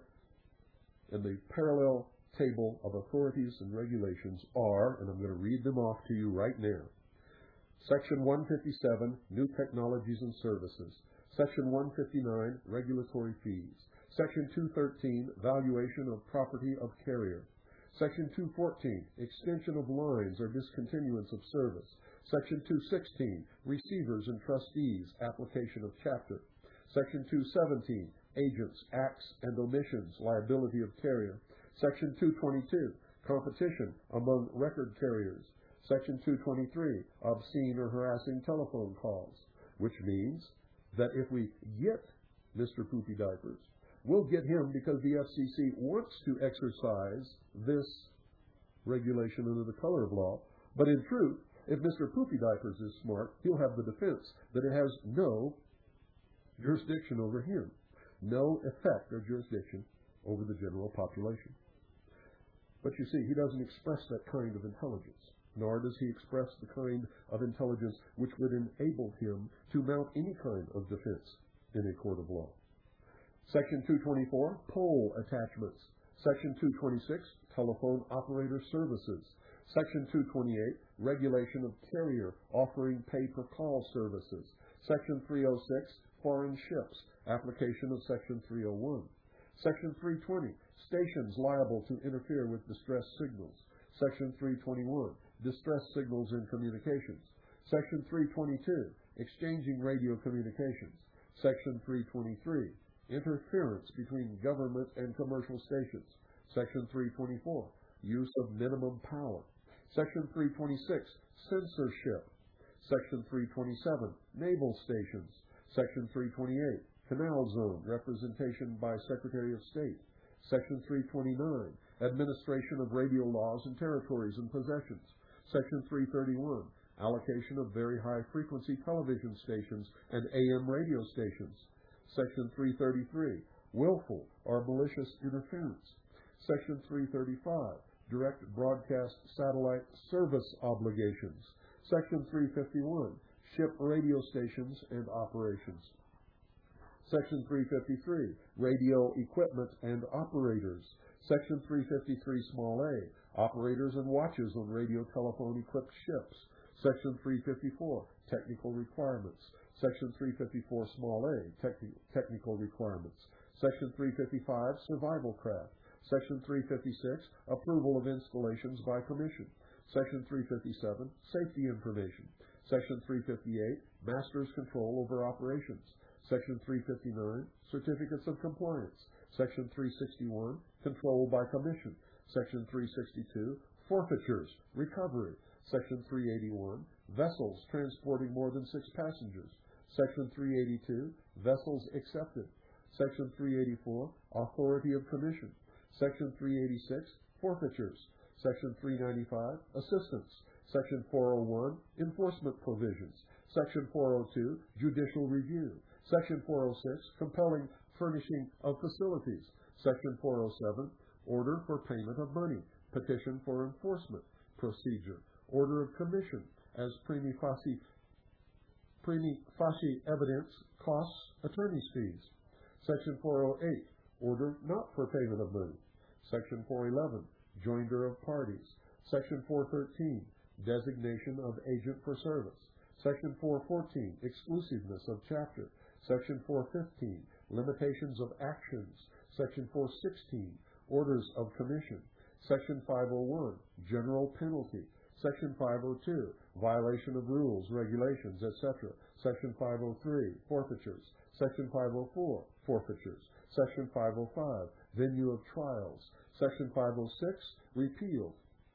[SPEAKER 1] in the parallel table of authorities and regulations are, and I'm going to read them off to you right now. Section 157, New Technologies and Services. Section 159, Regulatory Fees. Section 213, Valuation of Property of Carrier. Section 214, Extension of Lines or Discontinuance of Service. Section 216, Receivers and Trustees, Application of Chapter. Section 217, Agents, Acts, and Omissions, Liability of Carrier. Section 222, Competition among Record Carriers. Section 223, Obscene or Harassing Telephone Calls, which means that if we get Mr. Poopy Diapers, we'll get him because the FCC wants to exercise this regulation under the color of law. But in truth, if Mr. Poopy Diapers is smart, he'll have the defense that it has no jurisdiction over him, no effect or jurisdiction over the general population. But you see, he doesn't express that kind of intelligence, nor does he express the kind of intelligence which would enable him to mount any kind of defense in a court of law. Section 224, poll attachments. Section 226, telephone operator services. Section 228, regulation of carrier offering pay-per-call services. Section 306, foreign ships, application of Section 301. Section 320, stations liable to interfere with distress signals. Section 321, distress signals in communications. Section 322, exchanging radio communications. Section 323, interference between government and commercial stations. Section 324, use of minimum power. Section 326, censorship. Section 327, naval stations. Section 328, canal zone representation by Secretary of State. Section 329, administration of radio laws in territories and possessions. Section 331, allocation of very high-frequency television stations and AM radio stations. Section 333, willful or malicious interference. Section 335, direct broadcast satellite service obligations. Section 351, ship radio stations and operations. Section 353, radio equipment and operators. Section 353 small a, operators and watches on radio telephone equipped ships. Section 354, technical requirements. Section 354 small a, technical requirements. Section 355, survival craft. Section 356, approval of installations by commission. Section 357, safety information. Section 358, master's control over operations. Section 359, certificates of compliance. Section 361, control by commission. Section 362, forfeitures, recovery. Section 381, vessels transporting more than 6 passengers. Section 382, vessels accepted. Section 384, authority of commission. Section 386, forfeitures. Section 395, assistance. Section 401, enforcement provisions. Section 402, judicial review. Section 406, compelling furnishing of facilities. Section 407, order for payment of money. Petition for enforcement procedure. Order of commission as prima facie evidence, costs, attorney's fees. Section 408, order not for payment of money. Section 411, joinder of parties. Section 413, designation of agent for service. Section 414, exclusiveness of chapter. Section 415, limitations of actions. Section 416, orders of commission. Section 501, general penalty. Section 502, violation of rules, regulations, etc. Section 503, forfeitures. Section 504, forfeitures. Section 505, venue of trials. Section 506, repealed.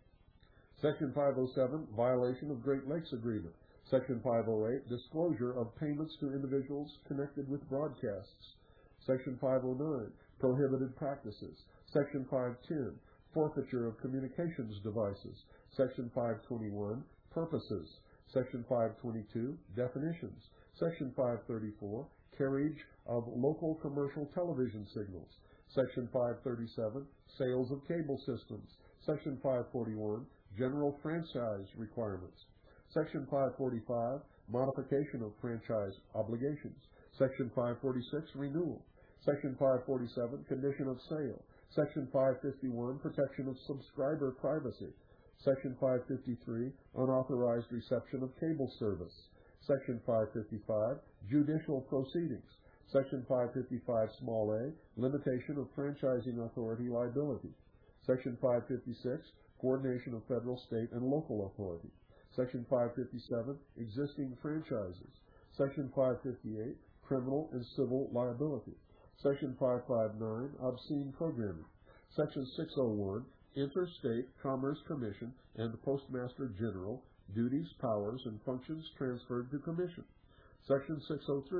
[SPEAKER 1] Section 507, violation of Great Lakes Agreement. Section 508, disclosure of payments to individuals connected with broadcasts. Section 509, prohibited practices. Section 510, forfeiture of communications devices. Section 521, purposes. Section 522, definitions. Section 534, carriage of local commercial television signals. Section 537, sales of cable systems. Section 541, general franchise requirements. Section 545, modification of franchise obligations. Section 546, renewal. Section 547, condition of sale. Section 551, protection of subscriber privacy. Section 553, unauthorized reception of cable service. Section 555, judicial proceedings. Section 555, small a, limitation of franchising authority liability. Section 556, coordination of federal, state, and local authority. Section 557, existing franchises. Section 558, criminal and civil liability. Section 559, obscene programming. Section 601, Interstate Commerce Commission and Postmaster General, duties, powers, and functions transferred to Commission. Section 603.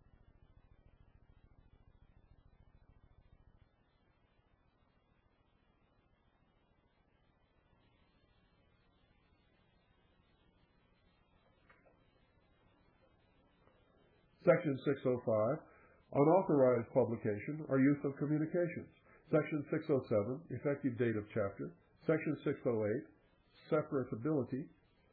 [SPEAKER 1] Section 605, unauthorized publication or use of communications. Section 607, effective date of chapter. Section 608, separability.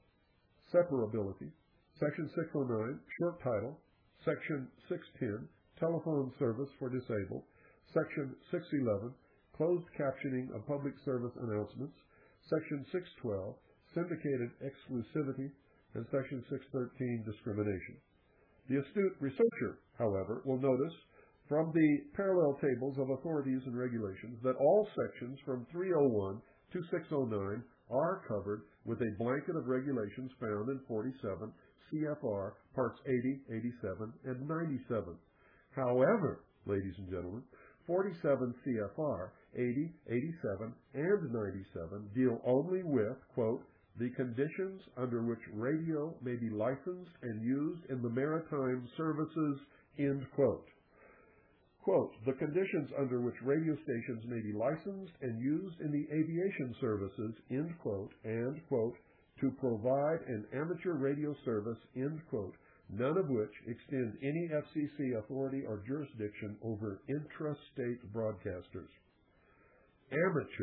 [SPEAKER 1] Section 609, short title. Section 610, telephone service for disabled. Section 611, closed captioning of public service announcements. Section 612, syndicated exclusivity. And Section 613, discrimination. The astute researcher, however, will notice from the parallel tables of authorities and regulations that all sections from 301 to 609 are covered with a blanket of regulations found in 47 CFR Parts 80, 87, and 97. However, ladies and gentlemen, 47 CFR 80, 87, and 97 deal only with, quote, the conditions under which radio may be licensed and used in the maritime services, end quote. Quote, the conditions under which radio stations may be licensed and used in the aviation services, end quote, and, quote, to provide an amateur radio service, end quote, none of which extend any FCC authority or jurisdiction over intrastate broadcasters. Amateur.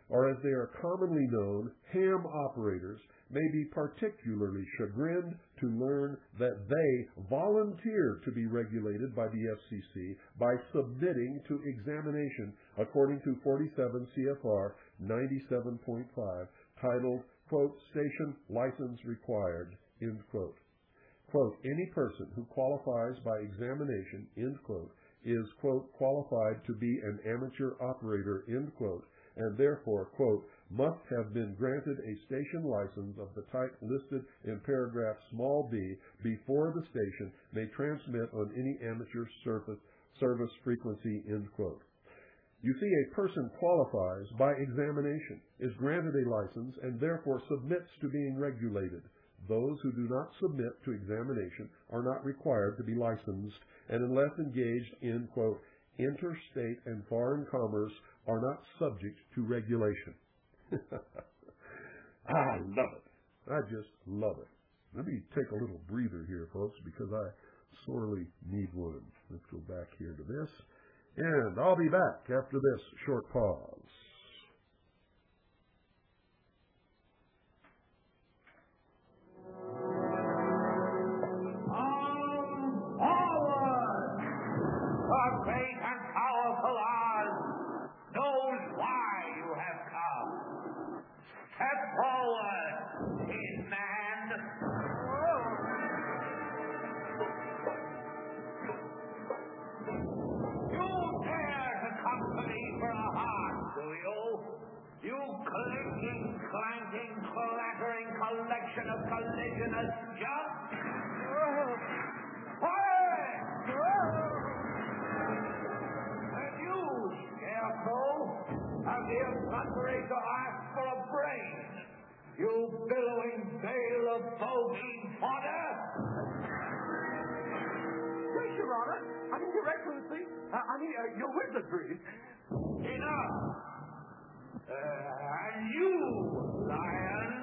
[SPEAKER 1] or as they are commonly known, ham operators, may be particularly chagrined to learn that they volunteered to be regulated by the FCC by submitting to examination according to 47 CFR 97.5, titled, quote, Station License Required, end quote. Quote, any person who qualifies by examination, end quote, is, quote, qualified to be an amateur operator, end quote, and therefore, quote, must have been granted a station license of the type listed in paragraph small b before the station may transmit on any amateur service frequency, end quote. You see, a person qualifies by examination, is granted a license, and therefore submits to being regulated. Those who do not submit to examination are not required to be licensed, and unless engaged in, quote, interstate and foreign commerce, are not subject to regulation. I love it. I just love it. Let me take a little breather here, folks, because I sorely need one. Let's go back here to this. And I'll be back after this short pause.
[SPEAKER 5] Clanking, clattering collection of collisionous junk. Quiet! And you, scarecrow, have the effrontery to ask for a brain. You billowing bale of bovine fodder.
[SPEAKER 4] Yes, Your Honor. Your Excellency. Your wizardry.
[SPEAKER 5] Enough! And you, lion.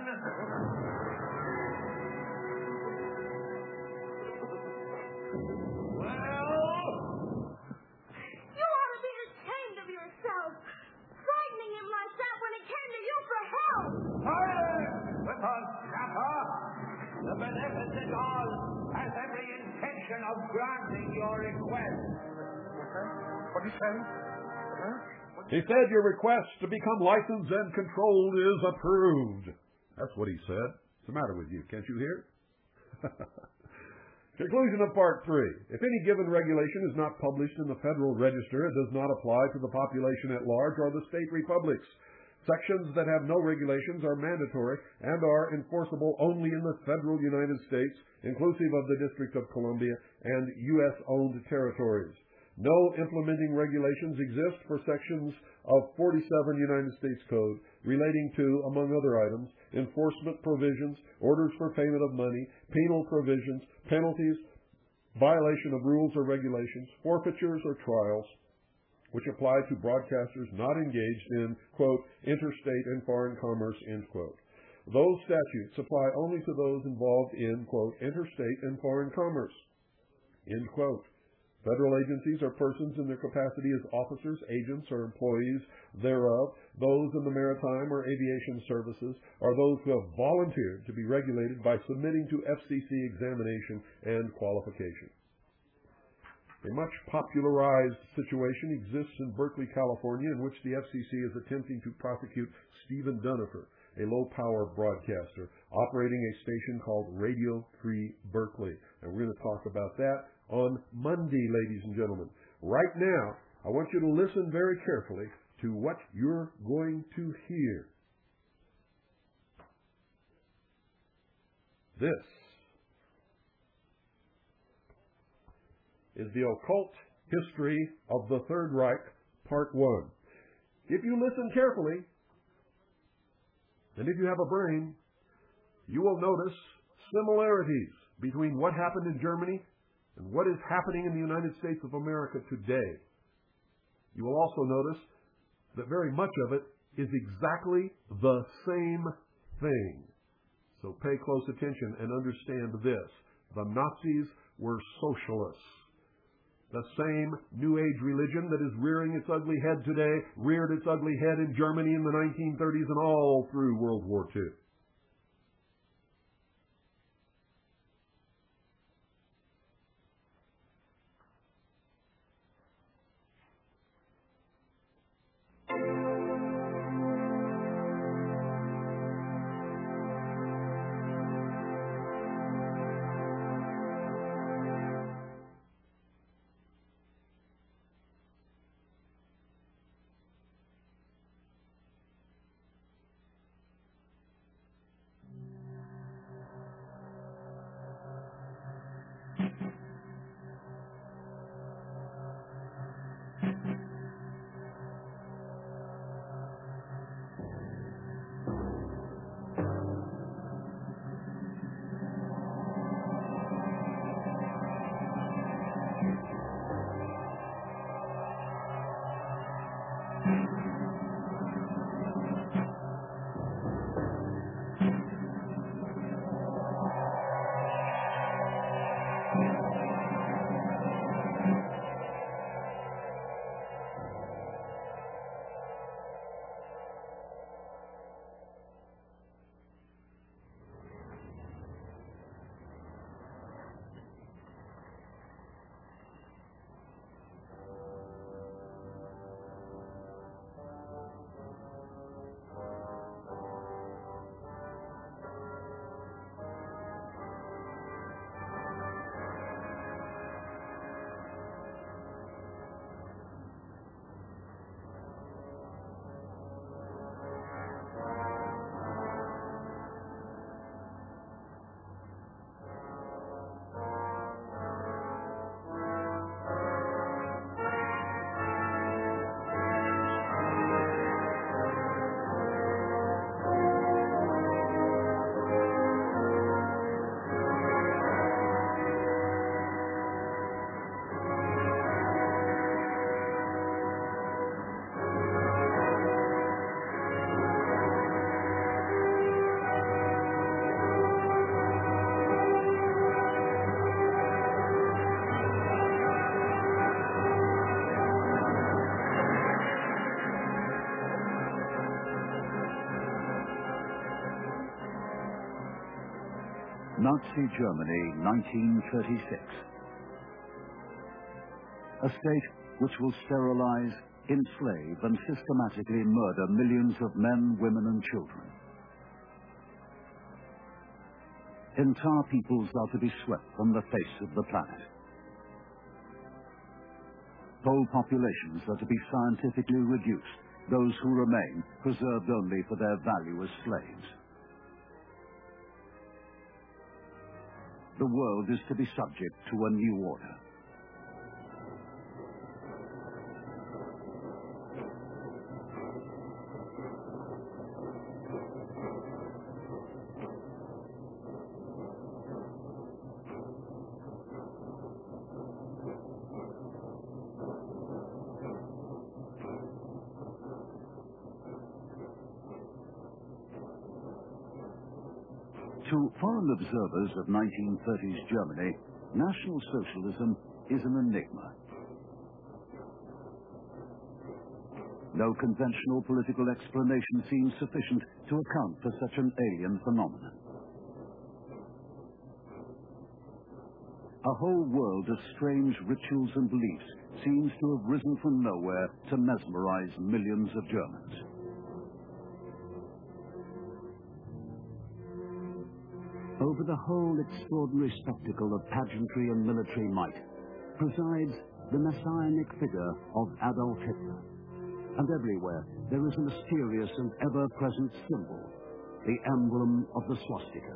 [SPEAKER 5] Well?
[SPEAKER 6] You ought to be ashamed of yourself. Frightening him like that when it came to you for help.
[SPEAKER 5] Silence, whippersnapper. The beneficent Oz has every intention of granting your request.
[SPEAKER 4] What did you say?
[SPEAKER 1] He said your request to become licensed and controlled is approved. That's what he said. What's the matter with you? Can't you hear? Conclusion of Part 3. If any given regulation is not published in the Federal Register, it does not apply to the population at large or the state republics. Sections that have no regulations are mandatory and are enforceable only in the federal United States, inclusive of the District of Columbia and U.S.-owned territories. No implementing regulations exist for sections of 47 United States Code relating to, among other items, enforcement provisions, orders for payment of money, penal provisions, penalties, violation of rules or regulations, forfeitures or trials, which apply to broadcasters not engaged in, quote, interstate and foreign commerce, end quote. Those statutes apply only to those involved in, quote, interstate and foreign commerce, end quote. Federal agencies are persons in their capacity as officers, agents, or employees thereof. Those in the maritime or aviation services are those who have volunteered to be regulated by submitting to FCC examination and qualification. A much popularized situation exists in Berkeley, California, in which the FCC is attempting to prosecute Stephen Dunifer, a low-power broadcaster, operating a station called Radio Free Berkeley. And we're going to talk about that on Monday, ladies and gentlemen. Right now, I want you to listen very carefully to what you're going to hear. This is the occult history of the Third Reich, Part 1. If you listen carefully, and if you have a brain, you will notice similarities between what happened in Germany and what is happening in the United States of America today. You will also notice that very much of it is exactly the same thing. So pay close attention and understand this. The Nazis were socialists. The same New Age religion that is rearing its ugly head today reared its ugly head in Germany in the 1930s and all through World War II.
[SPEAKER 7] Nazi Germany, 1936. A state which will sterilize, enslave, and systematically murder millions of men, women, and children. Entire peoples are to be swept from the face of the planet. Whole populations are to be scientifically reduced, those who remain preserved only for their value as slaves. The world is to be subject to a new order. To foreign observers of 1930s Germany, National Socialism is an enigma. No conventional political explanation seems sufficient to account for such an alien phenomenon. A whole world of strange rituals and beliefs seems to have risen from nowhere to mesmerize millions of Germans. Over the whole extraordinary spectacle of pageantry and military might presides the messianic figure of Adolf Hitler. And everywhere there is a mysterious and ever-present symbol, the emblem of the swastika.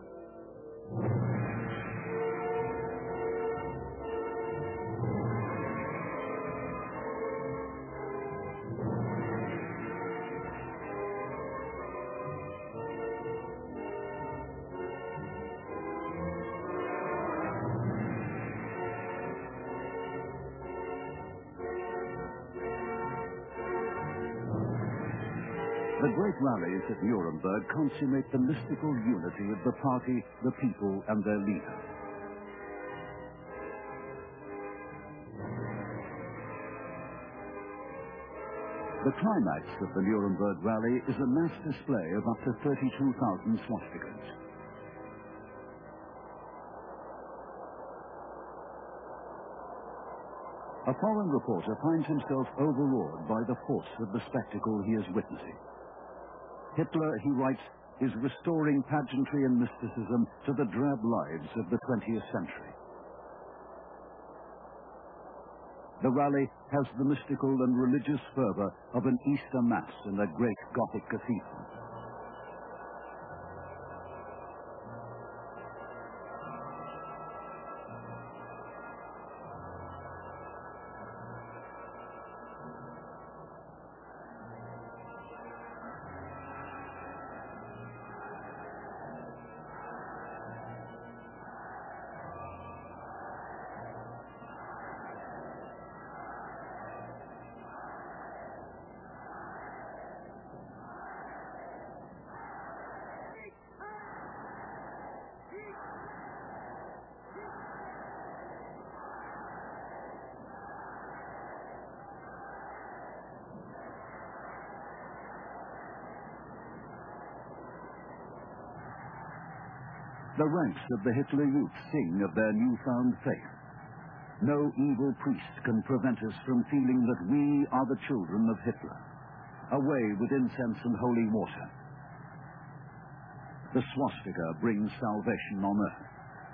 [SPEAKER 7] The great rallies at Nuremberg consummate the mystical unity of the party, the people, and their leader. The climax of the Nuremberg rally is a mass display of up to 32,000 swastikas. A foreign reporter finds himself overawed by the force of the spectacle he is witnessing. Hitler, he writes, is restoring pageantry and mysticism to the drab lives of the 20th century. The rally has the mystical and religious fervor of an Easter Mass in a great Gothic cathedral. The ranks of the Hitler Youth sing of their newfound faith. No evil priest can prevent us from feeling that we are the children of Hitler. Away with incense and holy water. The swastika brings salvation on earth.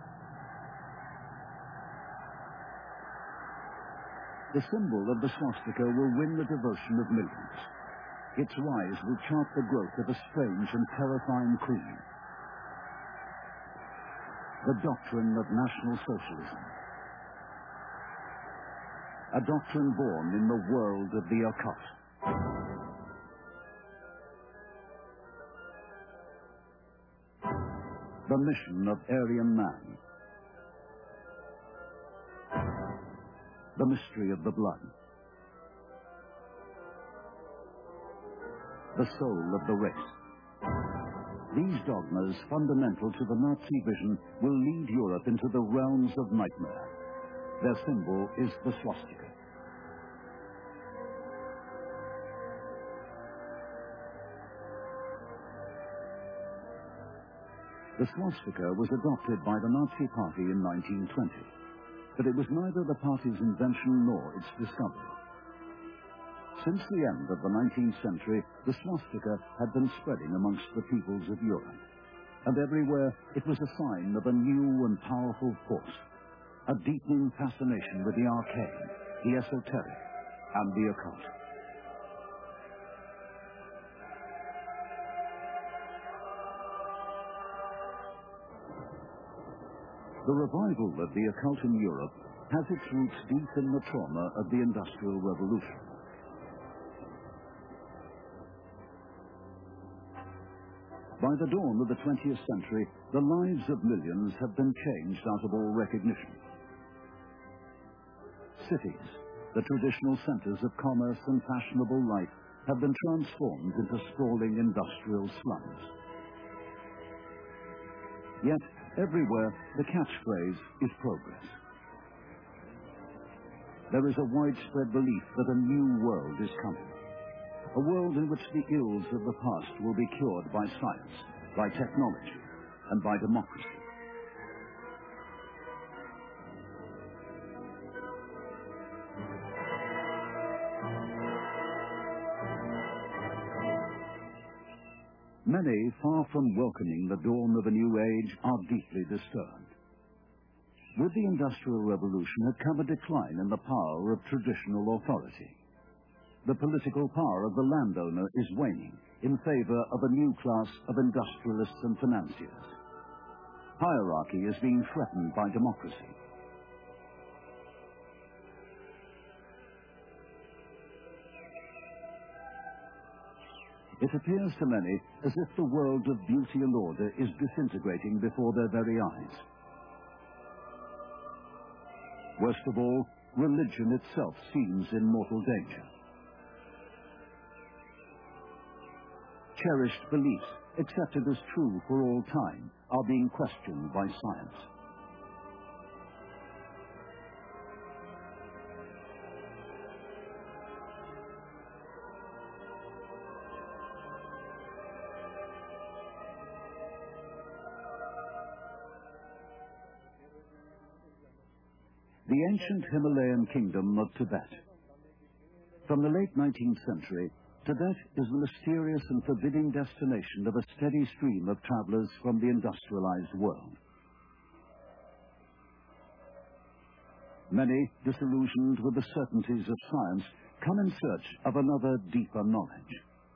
[SPEAKER 7] The symbol of the swastika will win the devotion of millions. Its rise will chart the growth of a strange and terrifying creed. The doctrine of National Socialism. A doctrine born in the world of the occult. The mission of Aryan man. The mystery of the blood. The soul of the race. These dogmas, fundamental to the Nazi vision, will lead Europe into the realms of nightmare. Their symbol is the swastika. The swastika was adopted by the Nazi Party in 1920, but it was neither the party's invention nor its discovery. Since the end of the 19th century, the swastika had been spreading amongst the peoples of Europe, and everywhere it was a sign of a new and powerful force, a deepening fascination with the arcane, the esoteric, and the occult. The revival of the occult in Europe has its roots deep in the trauma of the Industrial Revolution. By the dawn of the 20th century, the lives of millions have been changed out of all recognition. Cities, the traditional centers of commerce and fashionable life, have been transformed into sprawling industrial slums. Yet, everywhere, the catchphrase is progress. There is a widespread belief that a new world is coming. A world in which the ills of the past will be cured by science, by technology, and by democracy. Many, far from welcoming the dawn of a new age, are deeply disturbed. With the Industrial Revolution had come a decline in the power of traditional authority. The political power of the landowner is waning in favor of a new class of industrialists and financiers. Hierarchy is being threatened by democracy. It appears to many as if the world of beauty and order is disintegrating before their very eyes. Worst of all, religion itself seems in mortal danger. Cherished beliefs, accepted as true for all time, are being questioned by science. the ancient Himalayan kingdom of Tibet. From the late 19th century, Tibet is the mysterious and forbidding destination of a steady stream of travelers from the industrialized world. Many, disillusioned with the certainties of science, come in search of another, deeper knowledge.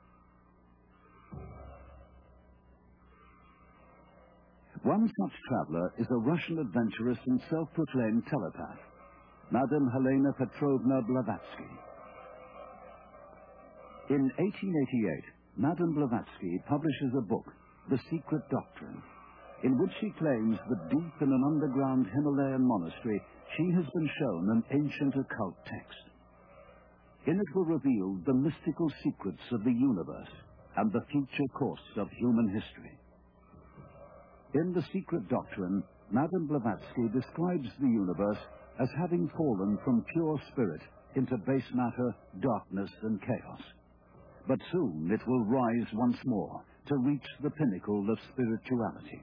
[SPEAKER 7] One such traveler is a Russian adventuress and self-proclaimed telepath, Madame Helena Petrovna Blavatsky. In 1888, Madame Blavatsky publishes a book, The Secret Doctrine, in which she claims that deep in an underground Himalayan monastery, she has been shown an ancient occult text. In it were revealed the mystical secrets of the universe and the future course of human history. In The Secret Doctrine, Madame Blavatsky describes the universe as having fallen from pure spirit into base matter, darkness, and chaos. But soon it will rise once more to reach the pinnacle of spirituality.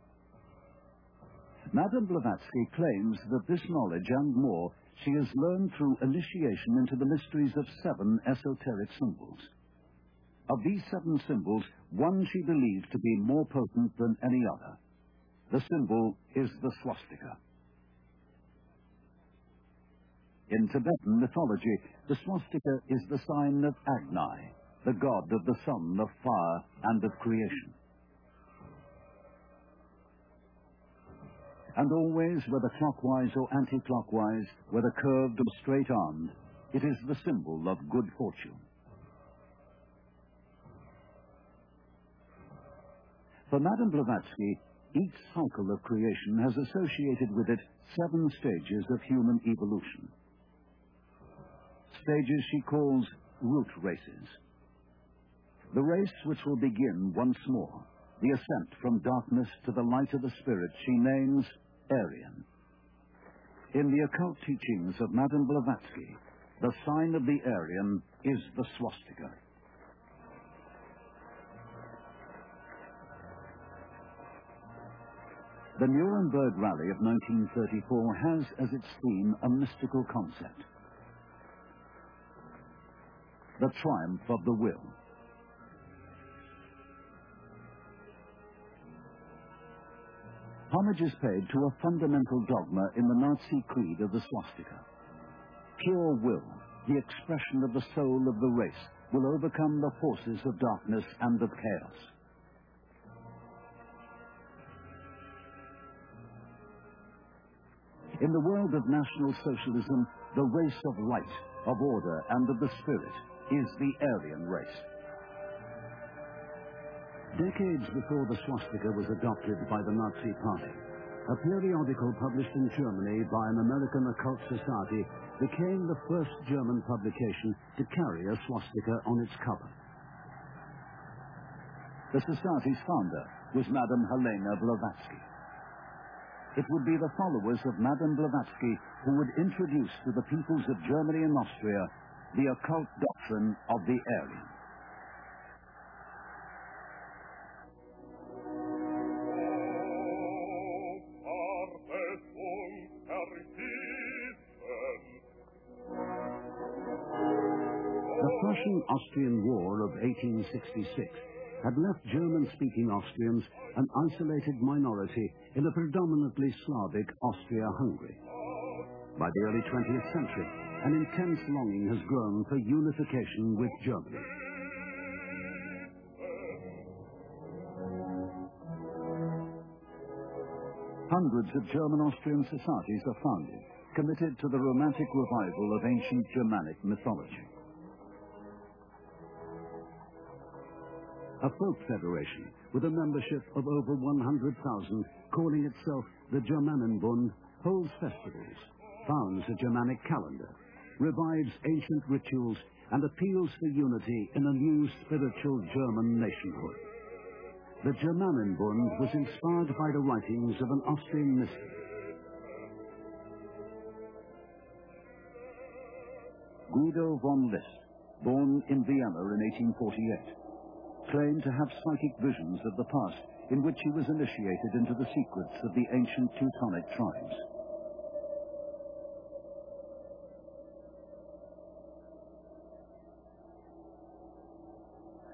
[SPEAKER 7] Madame Blavatsky claims that this knowledge and more she has learned through initiation into the mysteries of 7 esoteric symbols. Of these 7 symbols, one she believed to be more potent than any other. The symbol is the swastika. In Tibetan mythology, the swastika is the sign of Agni, the god of the sun, of fire, and of creation. And always, whether clockwise or anti-clockwise, whether curved or straight-armed, it is the symbol of good fortune. For Madame Blavatsky, each cycle of creation has associated with it 7 stages of human evolution. Stages she calls root races. The race which will begin once more, the ascent from darkness to the light of the spirit, she names Aryan. In the occult teachings of Madame Blavatsky, the sign of the Aryan is the swastika. The Nuremberg Rally of 1934 has as its theme a mystical concept: the triumph of the will. Homage is paid to a fundamental dogma in the Nazi creed of the swastika. Pure will, the expression of the soul of the race, will overcome the forces of darkness and of chaos. In the world of National Socialism, the race of light, of order, and of the spirit is the Aryan race. Decades before the swastika was adopted by the Nazi Party, a periodical published in Germany by an American occult society became the first German publication to carry a swastika on its cover. The society's founder was Madame Helena Blavatsky. It would be the followers of Madame Blavatsky who would introduce to the peoples of Germany and Austria the occult doctrine of the Aryan. The Prussian-Austrian War of 1866 had left German-speaking Austrians an isolated minority in a predominantly Slavic Austria-Hungary. By the early 20th century, an intense longing has grown for unification with Germany. Hundreds of German-Austrian societies are founded, committed to the romantic revival of ancient Germanic mythology. A folk federation with a membership of over 100,000, calling itself the Germanenbund, holds festivals, founds a Germanic calendar, revives ancient rituals, and appeals for unity in a new spiritual German nationhood. The Germanenbund was inspired by the writings of an Austrian mystic. Guido von List, born in Vienna in 1848, claimed to have psychic visions of the past in which he was initiated into the secrets of the ancient Teutonic tribes.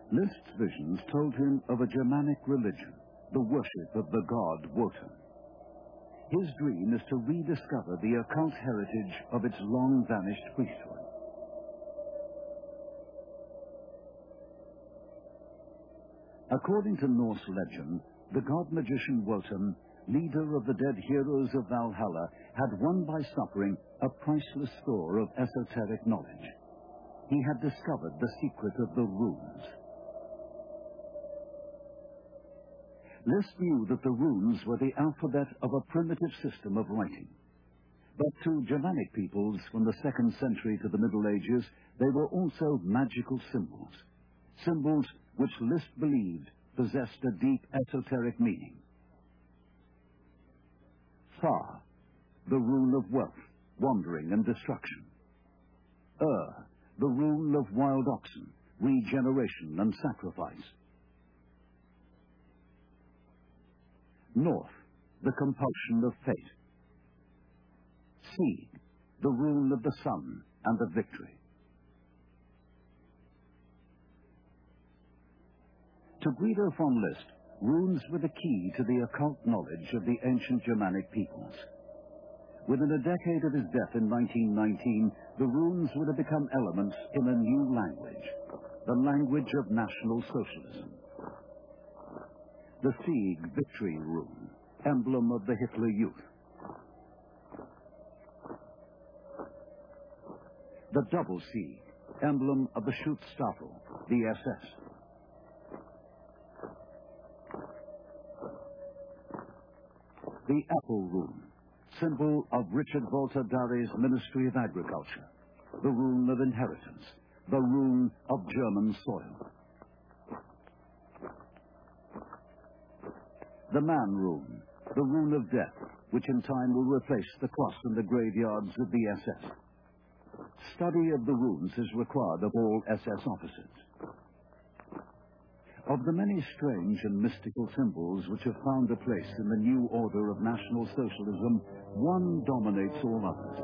[SPEAKER 7] List's visions told him of a Germanic religion, the worship of the god Wotan. His dream is to rediscover the occult heritage of its long-vanished priesthood. According to Norse legend, the god-magician Wotan, leader of the dead heroes of Valhalla, had won by suffering a priceless store of esoteric knowledge. He had discovered the secret of the runes. List knew that the runes were the alphabet of a primitive system of writing. But to Germanic peoples from the 2nd century to the Middle Ages, they were also magical symbols. Symbols which List believed possessed a deep esoteric meaning. Thar, the rune of wealth, wandering and destruction. The rune of wild oxen, regeneration and sacrifice. North, the compulsion of fate. Seed, the rune of the sun and of victory. To Guido von List, runes were the key to the occult knowledge of the ancient Germanic peoples. Within a decade of his death in 1919, the runes would have become elements in a new language, the language of National Socialism. The Sieg victory rune, emblem of the Hitler Youth. The double Sieg, emblem of the Schutzstaffel, the SS. The apple rune, symbol of Richard Walter Dary's Ministry of Agriculture, the rune of inheritance, the rune of German soil. The man rune, the rune of death, which in time will replace the cross and the graveyards of the SS. Study of the runes is required of all SS officers. Of the many strange and mystical symbols which have found a place in the new order of National Socialism, one dominates all others.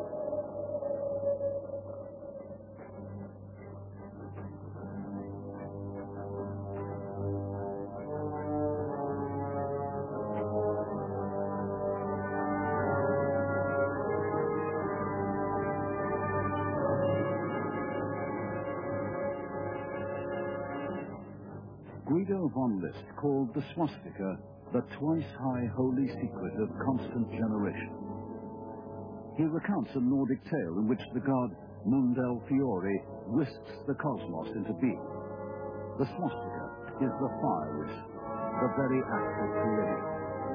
[SPEAKER 7] Guido von List called the swastika the twice-high holy secret of constant generation. He recounts a Nordic tale in which the god Mundel Fiore whisks the cosmos into being. The swastika is the fire whisk, the very act of creating.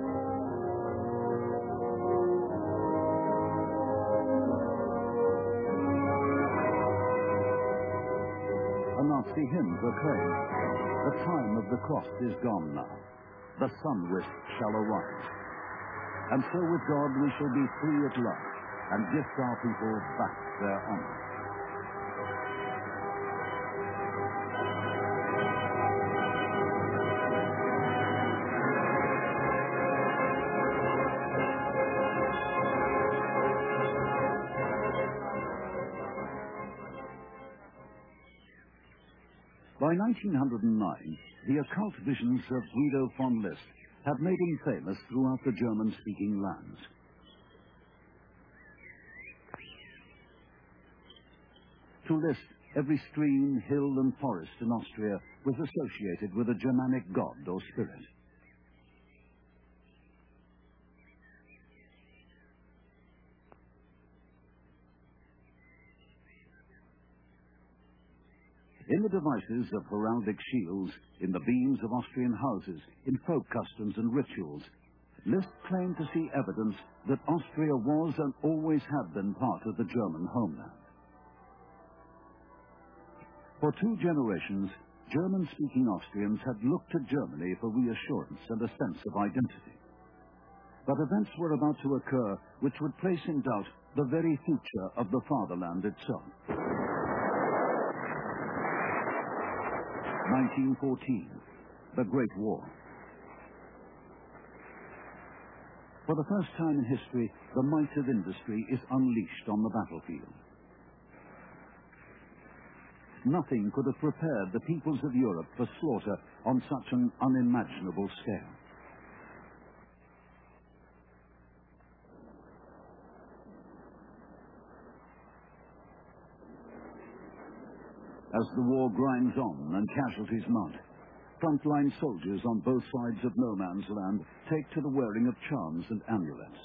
[SPEAKER 7] A Nazi hymn proclaimed, "The time of the cross is gone now. The sun wisp shall arise. And so with God we shall be free at last and gift our people back their honor." By 1909, the occult visions of Guido von List had made him famous throughout the German-speaking lands. To List, every stream, hill, and forest in Austria was associated with a Germanic god or spirit. In the devices of heraldic shields, in the beams of Austrian houses, in folk customs and rituals, List claimed to see evidence that Austria was and always had been part of the German homeland. For 2 generations, German-speaking Austrians had looked to Germany for reassurance and a sense of identity. But events were about to occur which would place in doubt the very future of the fatherland itself. 1914, the Great War. For the first time in history, the might of industry is unleashed on the battlefield. nothing could have prepared the peoples of Europe for slaughter on such an unimaginable scale. As the war grinds on and casualties mount, frontline soldiers on both sides of no man's land take to the wearing of charms and amulets.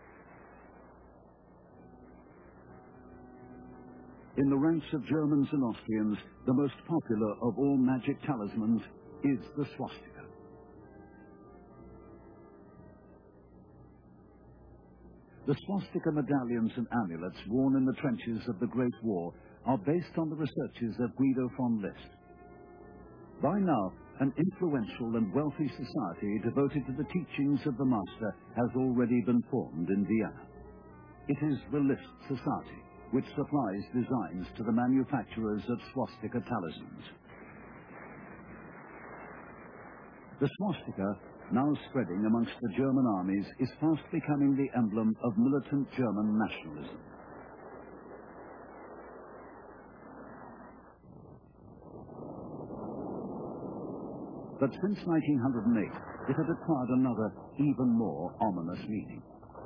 [SPEAKER 7] In the ranks of Germans and Austrians, the most popular of all magic talismans is the swastika. The swastika medallions and amulets worn in the trenches of the Great War are based on the researches of Guido von List. By now, an influential and wealthy society devoted to the teachings of the master has already been formed in Vienna. It is the List Society, which supplies designs to the manufacturers of swastika talismans. The swastika, now spreading amongst the German armies, is fast becoming the emblem of militant German nationalism. But since 1908, it had acquired another, even more ominous meaning.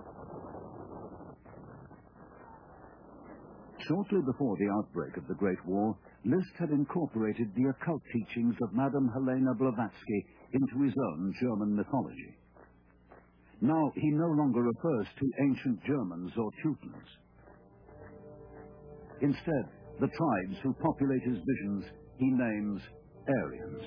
[SPEAKER 7] Shortly before the outbreak of the Great War, Liszt had incorporated the occult teachings of Madame Helena Blavatsky into his own German mythology. Now he no longer refers to ancient Germans or Teutons. Instead, the tribes who populate his visions he names Aryans.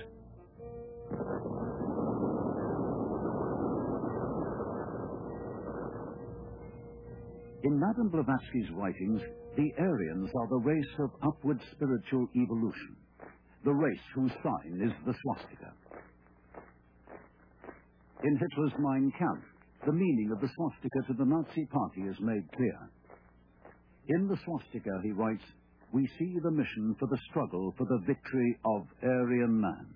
[SPEAKER 7] In Madame Blavatsky's writings, the Aryans are the race of upward spiritual evolution, the race whose sign is the swastika. In Hitler's Mein Kampf, the meaning of the swastika to the Nazi party is made clear. In the swastika, he writes, we see the mission for the struggle for the victory of Aryan man.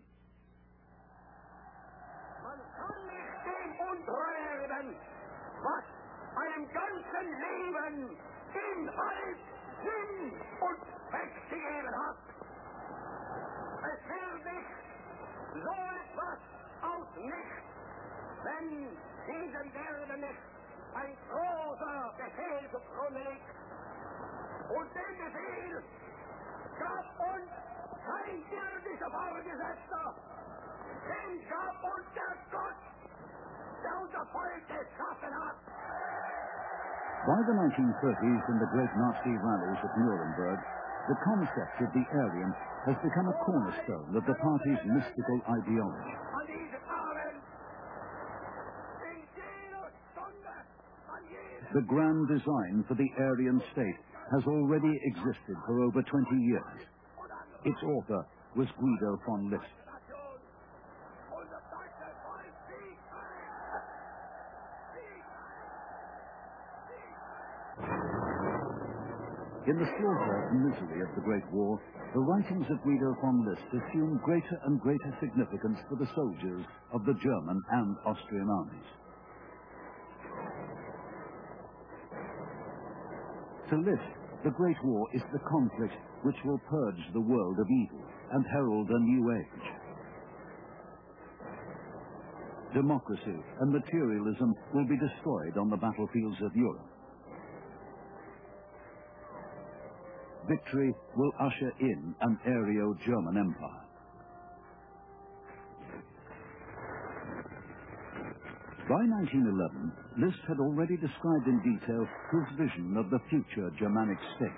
[SPEAKER 5] Was einem ganzen Leben Inhalt, Sinn und Zweck gegeben hat. Es wird nicht so etwas aus nichts, wenn diesem Werden nicht ein großer Befehl zugrunde liegt. Und den Befehl gab uns kein irdischer Vorgesetzter, den gab uns der Gott, der unser Volk geschaffen hat.
[SPEAKER 7] By the 1930s and the great Nazi rallies at Nuremberg, the concept of the Aryan has become a cornerstone of the party's mystical ideology. The grand design for the Aryan state has already existed for over 20 years. Its author was Guido von List. In the slaughter and misery of the Great War, the writings of Guido von List assume greater and greater significance for the soldiers of the German and Austrian armies. To List, the Great War is the conflict which will purge the world of evil and herald a new age. Democracy and materialism will be destroyed on the battlefields of Europe. Victory will usher in an Aryo-German empire. By 1911, Liszt had already described in detail his vision of the future Germanic state.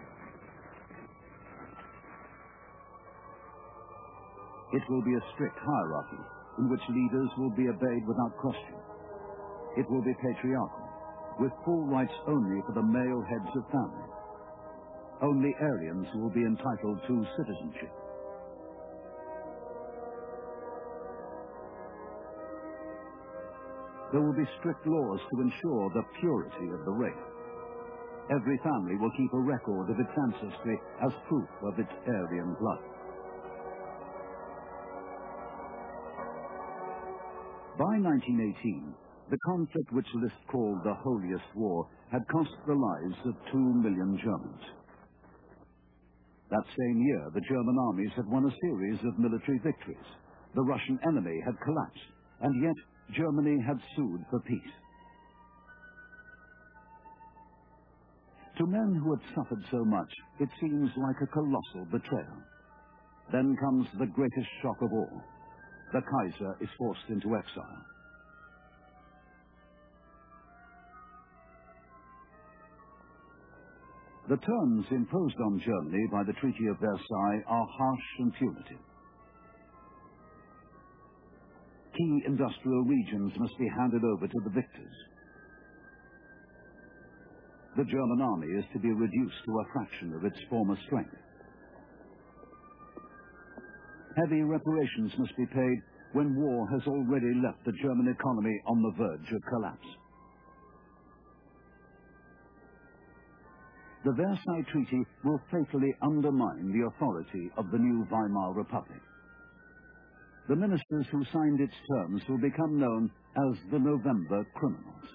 [SPEAKER 7] It will be a strict hierarchy in which leaders will be obeyed without question. It will be patriarchal, with full rights only for the male heads of families. Only Aryans will be entitled to citizenship. There will be strict laws to ensure the purity of the race. Every family will keep a record of its ancestry as proof of its Aryan blood. By 1918, the conflict which Liszt called the holiest war had cost the lives of 2 million Germans. That same year, the German armies had won a series of military victories. The Russian enemy had collapsed, and yet Germany had sued for peace. To men who had suffered so much, it seems like a colossal betrayal. Then comes the greatest shock of all. The Kaiser is forced into exile. The terms imposed on Germany by the Treaty of Versailles are harsh and punitive. Key industrial regions must be handed over to the victors. The German army is to be reduced to a fraction of its former strength. Heavy reparations must be paid when war has already left the German economy on the verge of collapse. The Versailles Treaty will fatally undermine the authority of the new Weimar Republic. The ministers who signed its terms will become known as the November Criminals.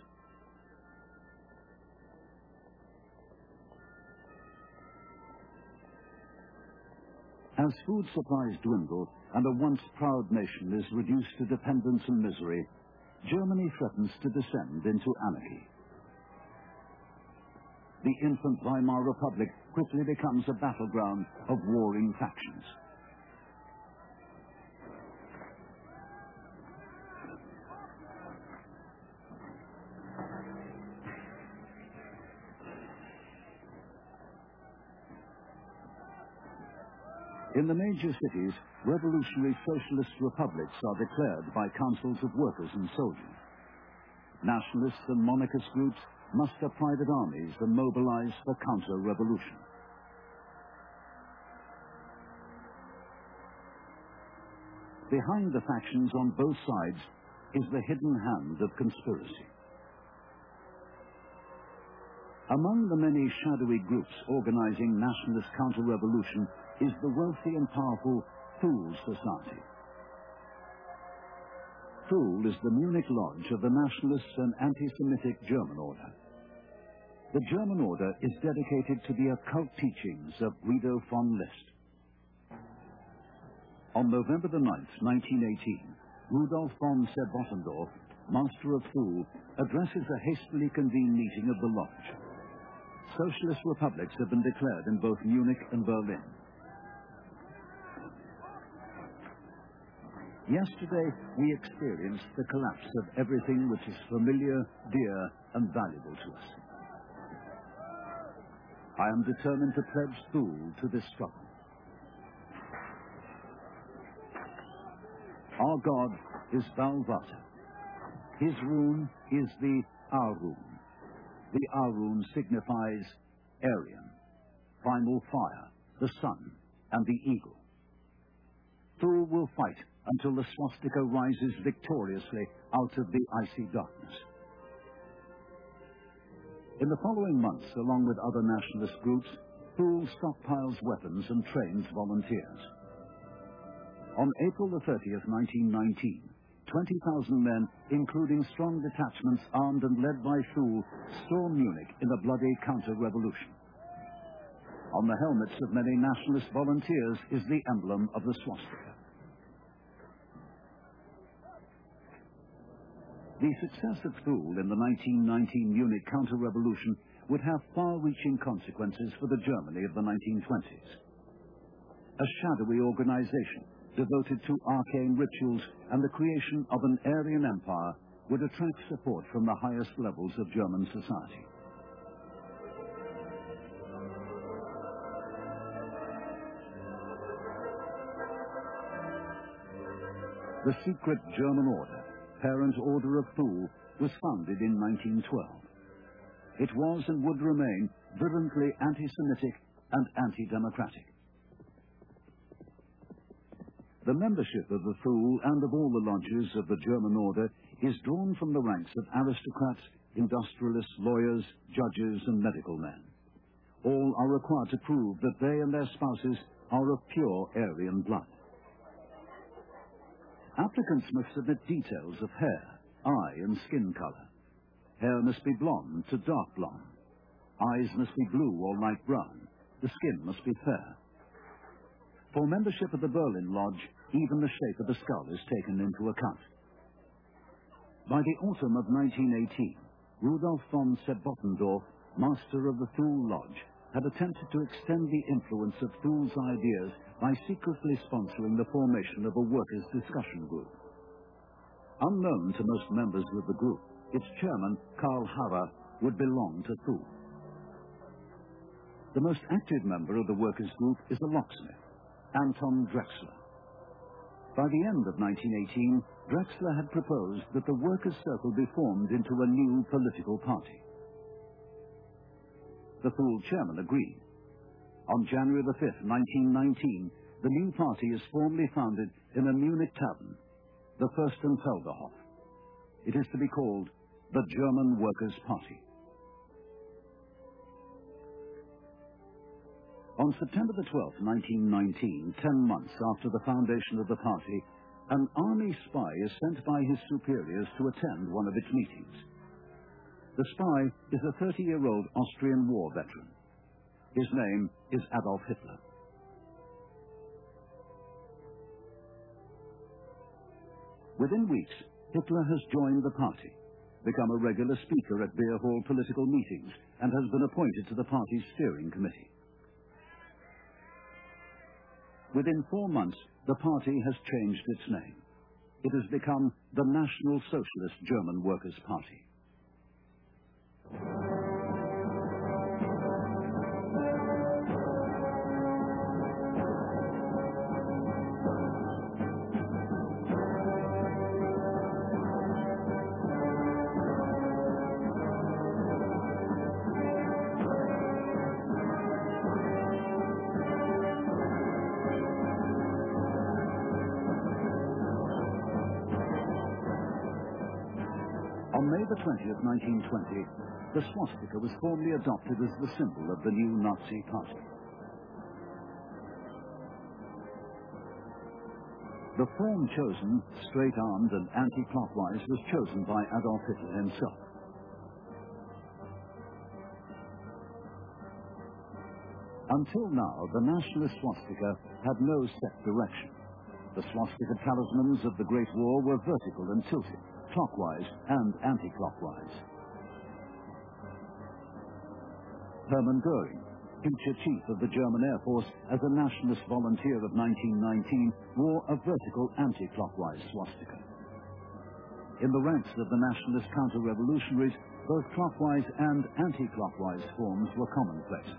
[SPEAKER 7] As food supplies dwindle and a once proud nation is reduced to dependence and misery, Germany threatens to descend into anarchy. The infant Weimar Republic quickly becomes a battleground of warring factions. In the major cities, revolutionary socialist republics are declared by councils of workers and soldiers. Nationalists and monarchist groups muster private armies and mobilize for counter-revolution. Behind the factions on both sides is the hidden hand of conspiracy. Among the many shadowy groups organizing nationalist counter-revolution is the wealthy and powerful Thule Society. Thule is the Munich lodge of the nationalist and anti-Semitic German Order. The German Order is dedicated to the occult teachings of Guido von List. On November the 9th, 1918, Rudolf von Sebottendorf, master of Thule, addresses a hastily convened meeting of the lodge. Socialist republics have been declared in both Munich and Berlin. Yesterday, we experienced the collapse of everything which is familiar, dear, and valuable to us. I am determined to pledge Thule to this struggle. Our God is Balvata. His rune is the Arun. The Arun signifies Aryan, primal fire, the sun, and the eagle. Thule will fight until the swastika rises victoriously out of the icy darkness. In the following months, along with other nationalist groups, Thule stockpiles weapons and trains volunteers. On April the 30th, 1919, 20,000 men, including strong detachments armed and led by Thule, storm Munich in a bloody counter-revolution. On the helmets of many nationalist volunteers is the emblem of the swastika. The success of Thule in the 1919 Munich counter-revolution would have far-reaching consequences for the Germany of the 1920s. A shadowy organization devoted to arcane rituals and the creation of an Aryan empire would attract support from the highest levels of German society. The secret German order, Parent Order of Thule, was founded in 1912. It was and would remain virulently anti-Semitic and anti-democratic. The membership of the Thule and of all the lodges of the German order is drawn from the ranks of aristocrats, industrialists, lawyers, judges, and medical men. All are required to prove that they and their spouses are of pure Aryan blood. Applicants must submit details of hair, eye, and skin color. Hair must be blonde to dark blonde. Eyes must be blue or light brown. The skin must be fair. For membership of the Berlin Lodge, even the shape of the skull is taken into account. By the autumn of 1918, Rudolf von Sebottendorf, master of the Thule Lodge, had attempted to extend the influence of Thule's ideas by secretly sponsoring the formation of a workers' discussion group. Unknown to most members of the group, its chairman, Karl Haver, would belong to Thule. The most active member of the workers' group is a locksmith, Anton Drexler. By the end of 1918, Drexler had proposed that the workers' circle be formed into a new political party. The Thule chairman agreed. On January the 5th, 1919, the new party is formally founded in a Munich tavern, the Fürstenfelderhof. It is to be called the German Workers' Party. On September the 12th, 1919, 10 months after the foundation of the party, an army spy is sent by his superiors to attend one of its meetings. The spy is a 30-year-old Austrian war veteran. His name is Adolf Hitler. Within weeks, Hitler has joined the party, become a regular speaker at beer hall political meetings, and has been appointed to the party's steering committee. Within 4 months, the party has changed its name. It has become the National Socialist German Workers' Party. On May the 20th, 1920, the swastika was formally adopted as the symbol of the new Nazi party. The form chosen, straight-armed and anti-clockwise, was chosen by Adolf Hitler himself. Until now, the nationalist swastika had no set direction. The swastika talismans of the Great War were vertical and tilted, clockwise and anti-clockwise. Hermann Goering, future chief of the German Air Force as a nationalist volunteer of 1919, wore a vertical anti-clockwise swastika. In the ranks of the nationalist counter-revolutionaries, both clockwise and anti-clockwise forms were commonplace.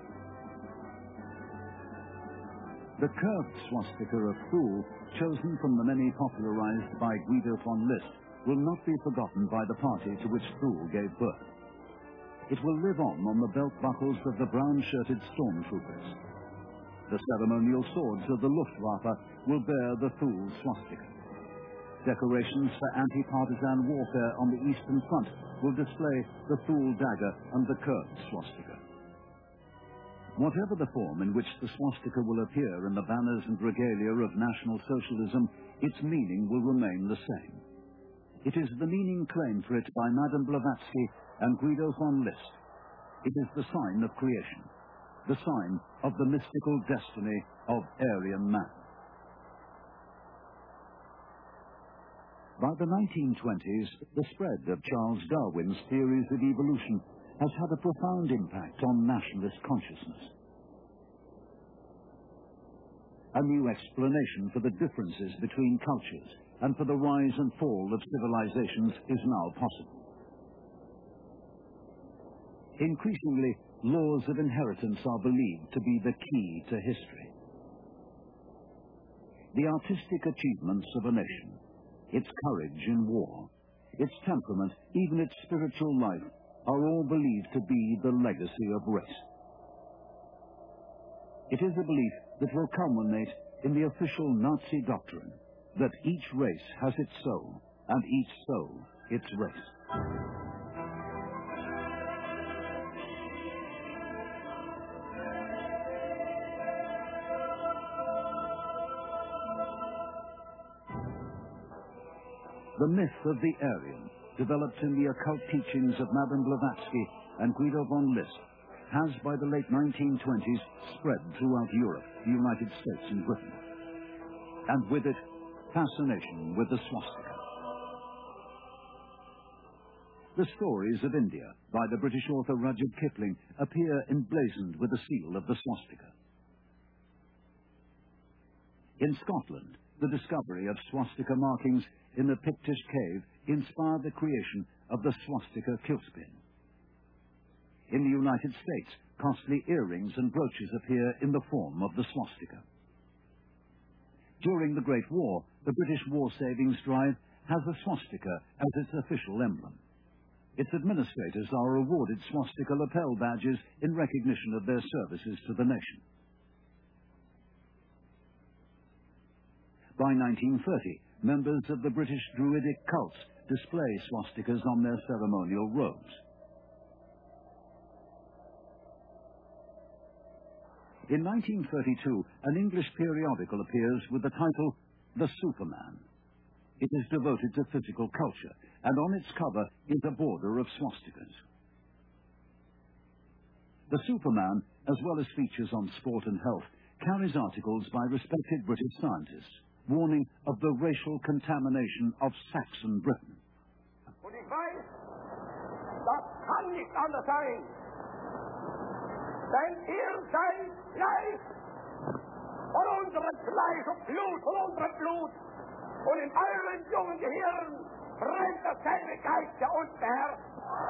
[SPEAKER 7] The curved swastika of Thule, chosen from the many popularized by Guido von List, will not be forgotten by the party to which Thule gave birth. It will live on the belt buckles of the brown-shirted stormtroopers. The ceremonial swords of the Luftwaffe will bear the Thule swastika. Decorations for anti-partisan warfare on the Eastern Front will display the Thule dagger and the curved swastika. Whatever the form in which the swastika will appear in the banners and regalia of National Socialism, its meaning will remain the same. It is the meaning claimed for it by Madame Blavatsky and Guido von List. It is the sign of creation, the sign of the mystical destiny of Aryan man. By the 1920s, the spread of Charles Darwin's theories of evolution has had a profound impact on nationalist consciousness. A new explanation for the differences between cultures and for the rise and fall of civilizations is now possible. Increasingly, laws of inheritance are believed to be the key to history. The artistic achievements of a nation, its courage in war, its temperament, even its spiritual life, are all believed to be the legacy of race. It is a belief that will culminate in the official Nazi doctrine that each race has its soul, and each soul its race. The myth of the Aryan, developed in the occult teachings of Madame Blavatsky and Guido von List, has by the late 1920s spread throughout Europe, the United States and Britain. And with it, fascination with the swastika. The Stories of India by the British author Rudyard Kipling appear emblazoned with the seal of the swastika. In Scotland, the discovery of swastika markings in the Pictish cave inspired the creation of the swastika kiltspin. In the United States, costly earrings and brooches appear in the form of the swastika. During the Great War, the British War Savings Drive has the swastika as its official emblem. Its administrators are awarded swastika lapel badges in recognition of their services to the nation. By 1930, members of the British Druidic cults display swastikas on their ceremonial robes. In 1932, an English periodical appears with the title The Superman. It is devoted to physical culture, and on its cover is a border of swastikas. The Superman, as well as features on sport and health, carries articles by respected British scientists, warning of the racial contamination of Saxon Britain.
[SPEAKER 5] Und ich weiß, das kann nicht anders sein. Denn ihr seid Fleisch von unserem Fleisch und Blut von unserem Blut. Und in euren jungen Gehirn brennt derselbe Geist, der uns beherrscht.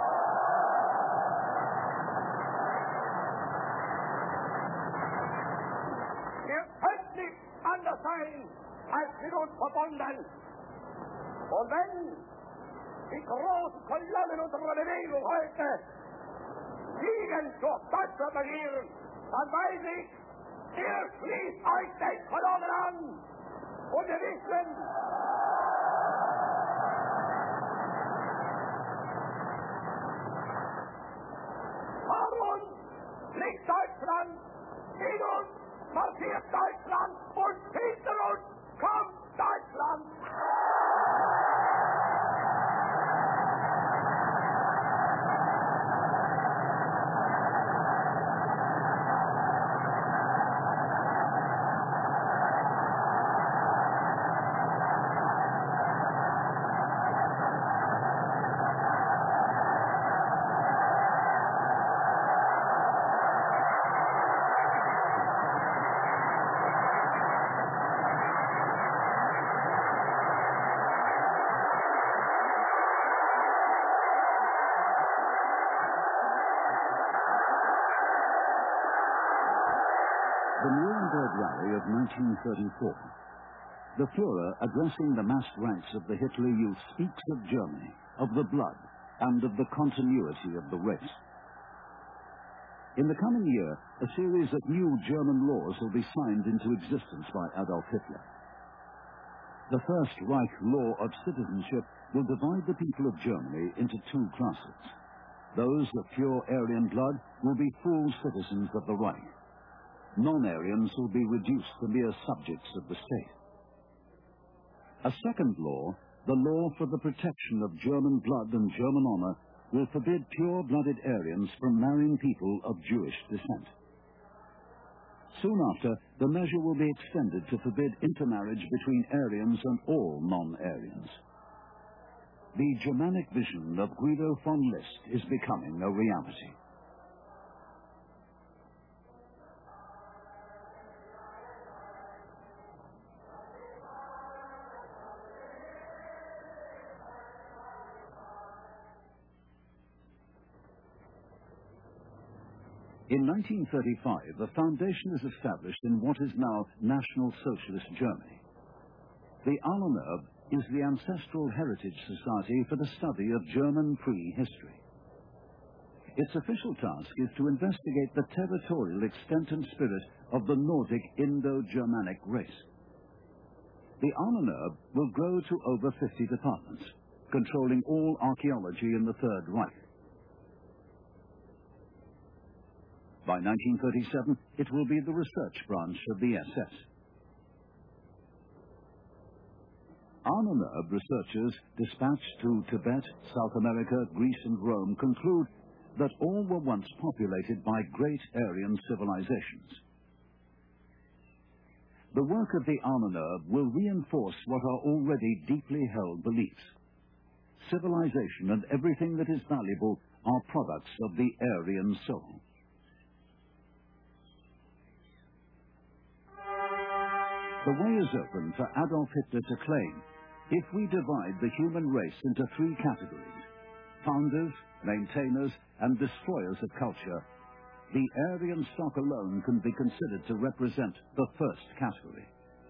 [SPEAKER 5] Ihr könnt nicht anders sein als mit uns verbunden. Und wenn die großen Kolonnen unserer Bewegung heute Siegen durch Deutschland agieren, dann weiß ich, ihr schließt euch den Kolonnen an. Und wir wissen, vor uns liegt Deutschland, in uns marschiert Deutschland und hinter uns kommt Deutschland.
[SPEAKER 7] The Nuremberg Rally of 1934. The Führer, addressing the massed ranks of the Hitler Youth, speaks of Germany, of the blood, and of the continuity of the race. In the coming year, a series of new German laws will be signed into existence by Adolf Hitler. The First Reich law of citizenship will divide the people of Germany into two classes. Those of pure Aryan blood will be full citizens of the Reich. Non-Aryans will be reduced to mere subjects of the state. A second law, the law for the protection of German blood and German honor, will forbid pure-blooded Aryans from marrying people of Jewish descent. Soon after, the measure will be extended to forbid intermarriage between Aryans and all non-Aryans. The Germanic vision of Guido von List is becoming a reality. In 1935, a foundation is established in what is now National Socialist Germany. The Ahnenerbe is the Ancestral Heritage Society for the study of German prehistory. Its official task is to investigate the territorial extent and spirit of the Nordic Indo-Germanic race. The Ahnenerbe will grow to over 50 departments, controlling all archaeology in the Third Reich. By 1937, it will be the research branch of the SS. Ahnenerbe researchers dispatched to Tibet, South America, Greece and Rome conclude that all were once populated by great Aryan civilizations. The work of the Ahnenerbe will reinforce what are already deeply held beliefs. Civilization and everything that is valuable are products of the Aryan soul. The way is open for Adolf Hitler to claim, if we divide the human race into three categories, founders, maintainers, and destroyers of culture, the Aryan stock alone can be considered to represent the first category.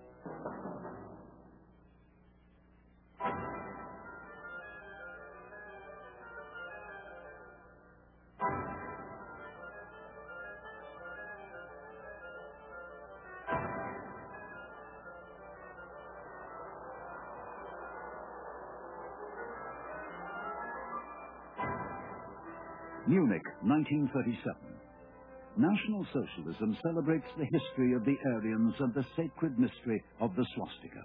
[SPEAKER 7] Munich, 1937. National Socialism celebrates the history of the Aryans and the sacred mystery of the swastika.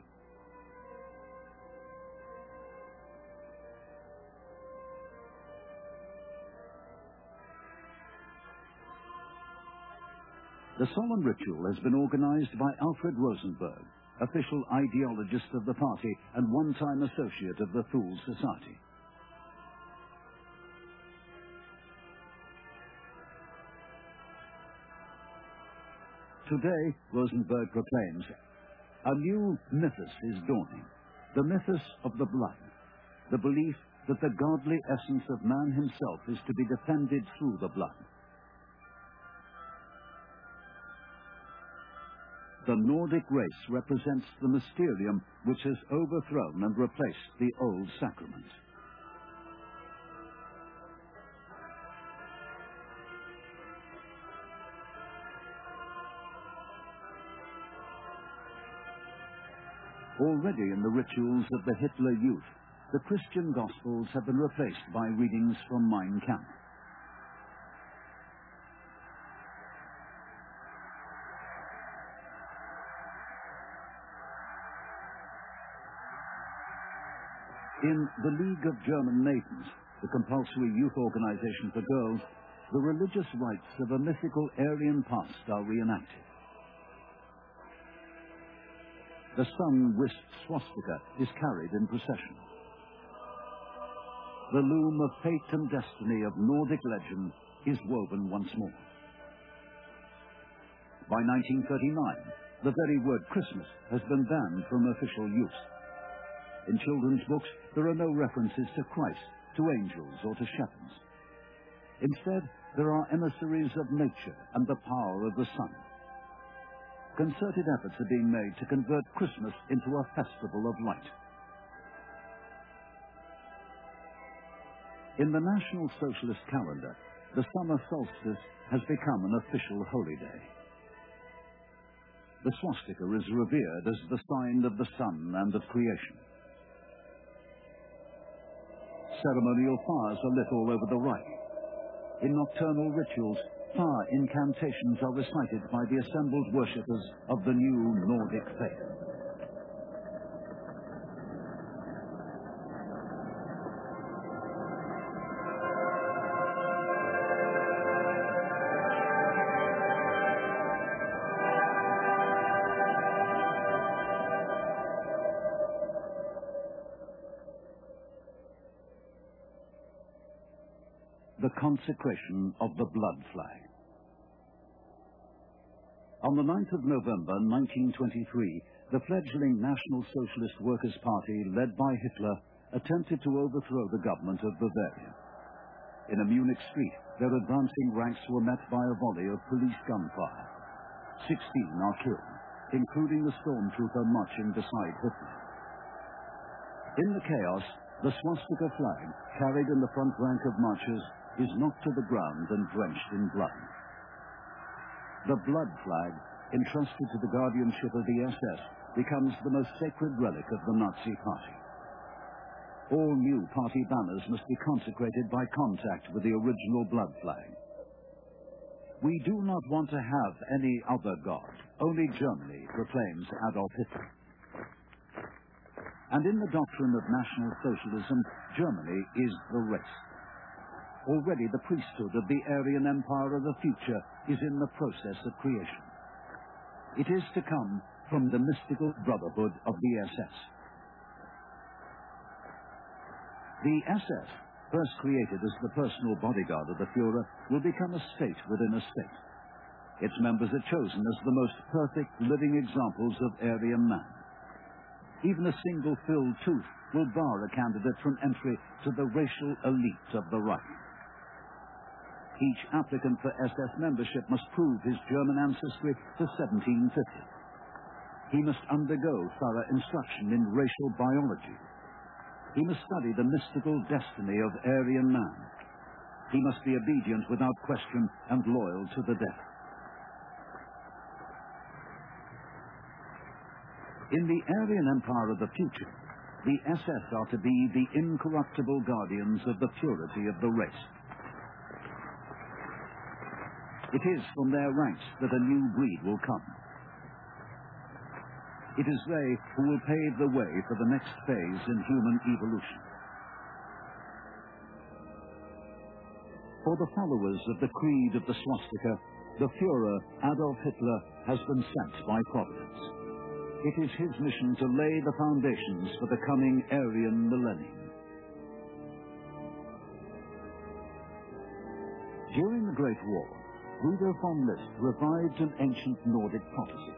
[SPEAKER 7] The solemn ritual has been organized by Alfred Rosenberg, official ideologist of the party and one-time associate of the Thule Society. Today, Rosenberg proclaims, a new mythos is dawning, the mythos of the blood, the belief that the godly essence of man himself is to be defended through the blood. The Nordic race represents the mysterium which has overthrown and replaced the old sacrament. Already in the rituals of the Hitler Youth, the Christian Gospels have been replaced by readings from Mein Kampf. In the League of German Maidens, the compulsory youth organization for girls, the religious rites of a mythical Aryan past are reenacted. The sun-whisked swastika is carried in procession. The loom of fate and destiny of Nordic legend is woven once more. By 1939, the very word Christmas has been banned from official use. In children's books, there are no references to Christ, to angels, or to shepherds. Instead, there are emissaries of nature and the power of the sun. Concerted efforts are being made to convert Christmas into a festival of light. In the National Socialist calendar, the summer solstice has become an official holy day. The swastika is revered as the sign of the sun and of creation. Ceremonial fires are lit all over the Reich. In nocturnal rituals, fire incantations are recited by the assembled worshippers of the new Nordic faith. The consecration of the blood flag. On the 9th of November 1923, the fledgling National Socialist Workers' Party, led by Hitler, attempted to overthrow the government of Bavaria. In a Munich street, their advancing ranks were met by a volley of police gunfire. 16 are killed, including the stormtrooper marching beside Hitler. In the chaos, the swastika flag, carried in the front rank of marchers, is knocked to the ground and drenched in blood. The blood flag, entrusted to the guardianship of the SS, becomes the most sacred relic of the Nazi Party. All new party banners must be consecrated by contact with the original blood flag. We do not want to have any other God. Only Germany, proclaims Adolf Hitler. And in the doctrine of National Socialism, Germany is the race. already the priesthood of the Aryan Empire of the future is in the process of creation. It is to come from the mystical brotherhood of the SS. The SS, first created as the personal bodyguard of the Führer, will become a state within a state. Its members are chosen as the most perfect living examples of Aryan man. Even a single filled tooth will bar a candidate from entry to the racial elite of the Reich. Each applicant for SS membership must prove his German ancestry to 1750. He must undergo thorough instruction in racial biology. He must study the mystical destiny of Aryan man. He must be obedient without question and loyal to the death. In the Aryan Empire of the future, the SS are to be the incorruptible guardians of the purity of the race. It is from their ranks that a new breed will come. It is they who will pave the way for the next phase in human evolution. For the followers of the creed of the swastika, the Führer, Adolf Hitler, has been sent by Providence. It is his mission to lay the foundations for the coming Aryan millennium. During the Great War, Guido von List revived an ancient Nordic prophecy.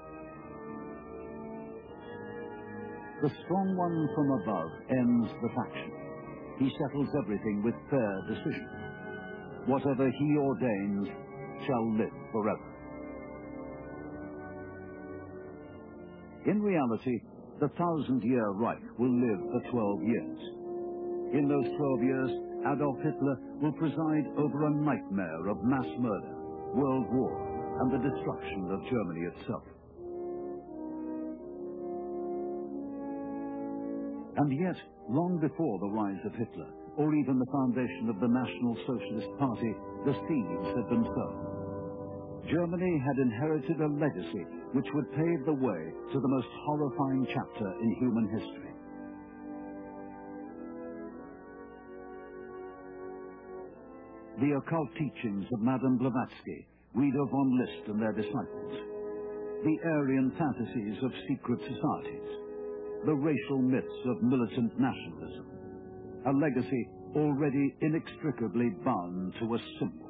[SPEAKER 7] The strong one from above ends the faction. He settles everything with fair decision. Whatever he ordains shall live forever. In reality, the 1,000-year Reich will live for 12 years. In those 12 years, Adolf Hitler will preside over a nightmare of mass murder, world war, and the destruction of Germany itself. And yet, long before the rise of Hitler, or even the foundation of the National Socialist Party, the seeds had been sown. Germany had inherited a legacy which would pave the way to the most horrifying chapter in human history. The occult teachings of Madame Blavatsky, Guido von List and their disciples, the Aryan fantasies of secret societies, the racial myths of militant nationalism, a legacy already inextricably bound to a symbol.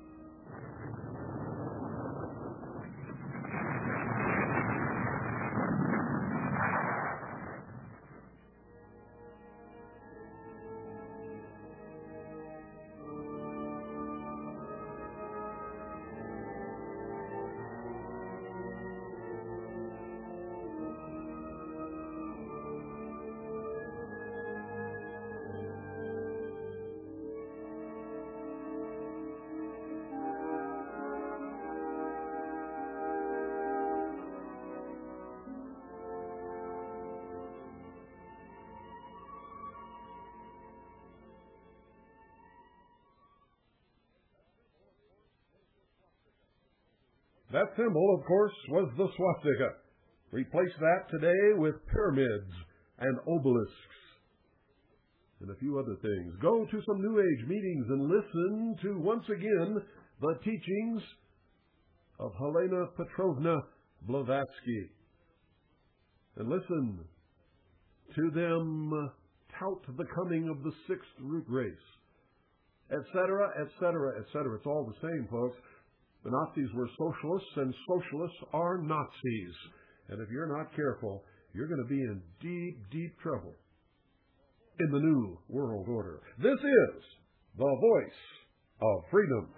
[SPEAKER 1] That symbol, of course, was the swastika. Replace that today with pyramids and obelisks and a few other things. Go to some New Age meetings and listen to, once again, the teachings of Helena Petrovna Blavatsky. And listen to them tout the coming of the sixth root race, etc., etc., etc. It's all the same, folks. The Nazis were socialists, and socialists are Nazis. And if you're not careful, you're going to be in deep, deep trouble in the new world order. This is the voice of freedom.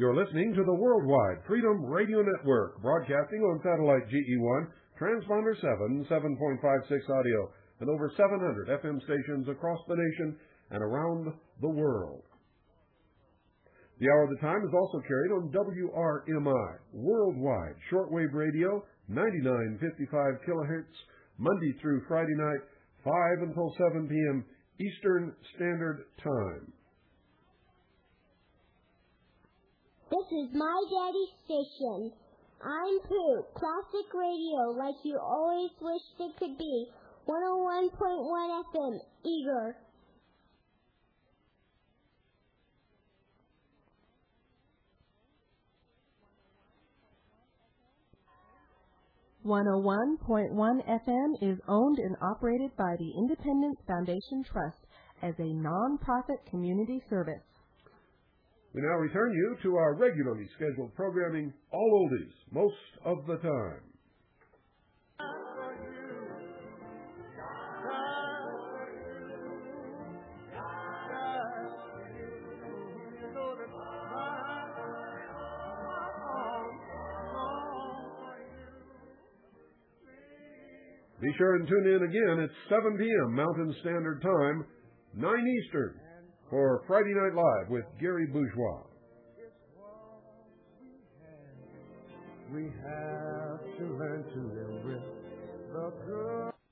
[SPEAKER 1] You're listening to the Worldwide Freedom Radio Network, broadcasting on satellite GE1, transponder 7, 7.56 audio, and over 700 FM stations across the nation and around the world. The Hour of the Time is also carried on WRMI, worldwide shortwave radio, 9955 kilohertz, Monday through Friday night, 5 until 7 p.m. Eastern Standard Time.
[SPEAKER 2] This is my daddy's station. I'm Pooh, classic radio like you always wished it could be. 101.1 FM, Eager.
[SPEAKER 3] .1 FM is owned and operated by the Independence Foundation Trust as a non-profit community service.
[SPEAKER 1] We now return you to our regularly scheduled programming, All Oldies, most of the time. Be sure and tune in again at 7 p.m. Mountain Standard Time, 9 Eastern, for Friday Night Live with Gary Bourgeois.
[SPEAKER 8] We have to learn to live with the good.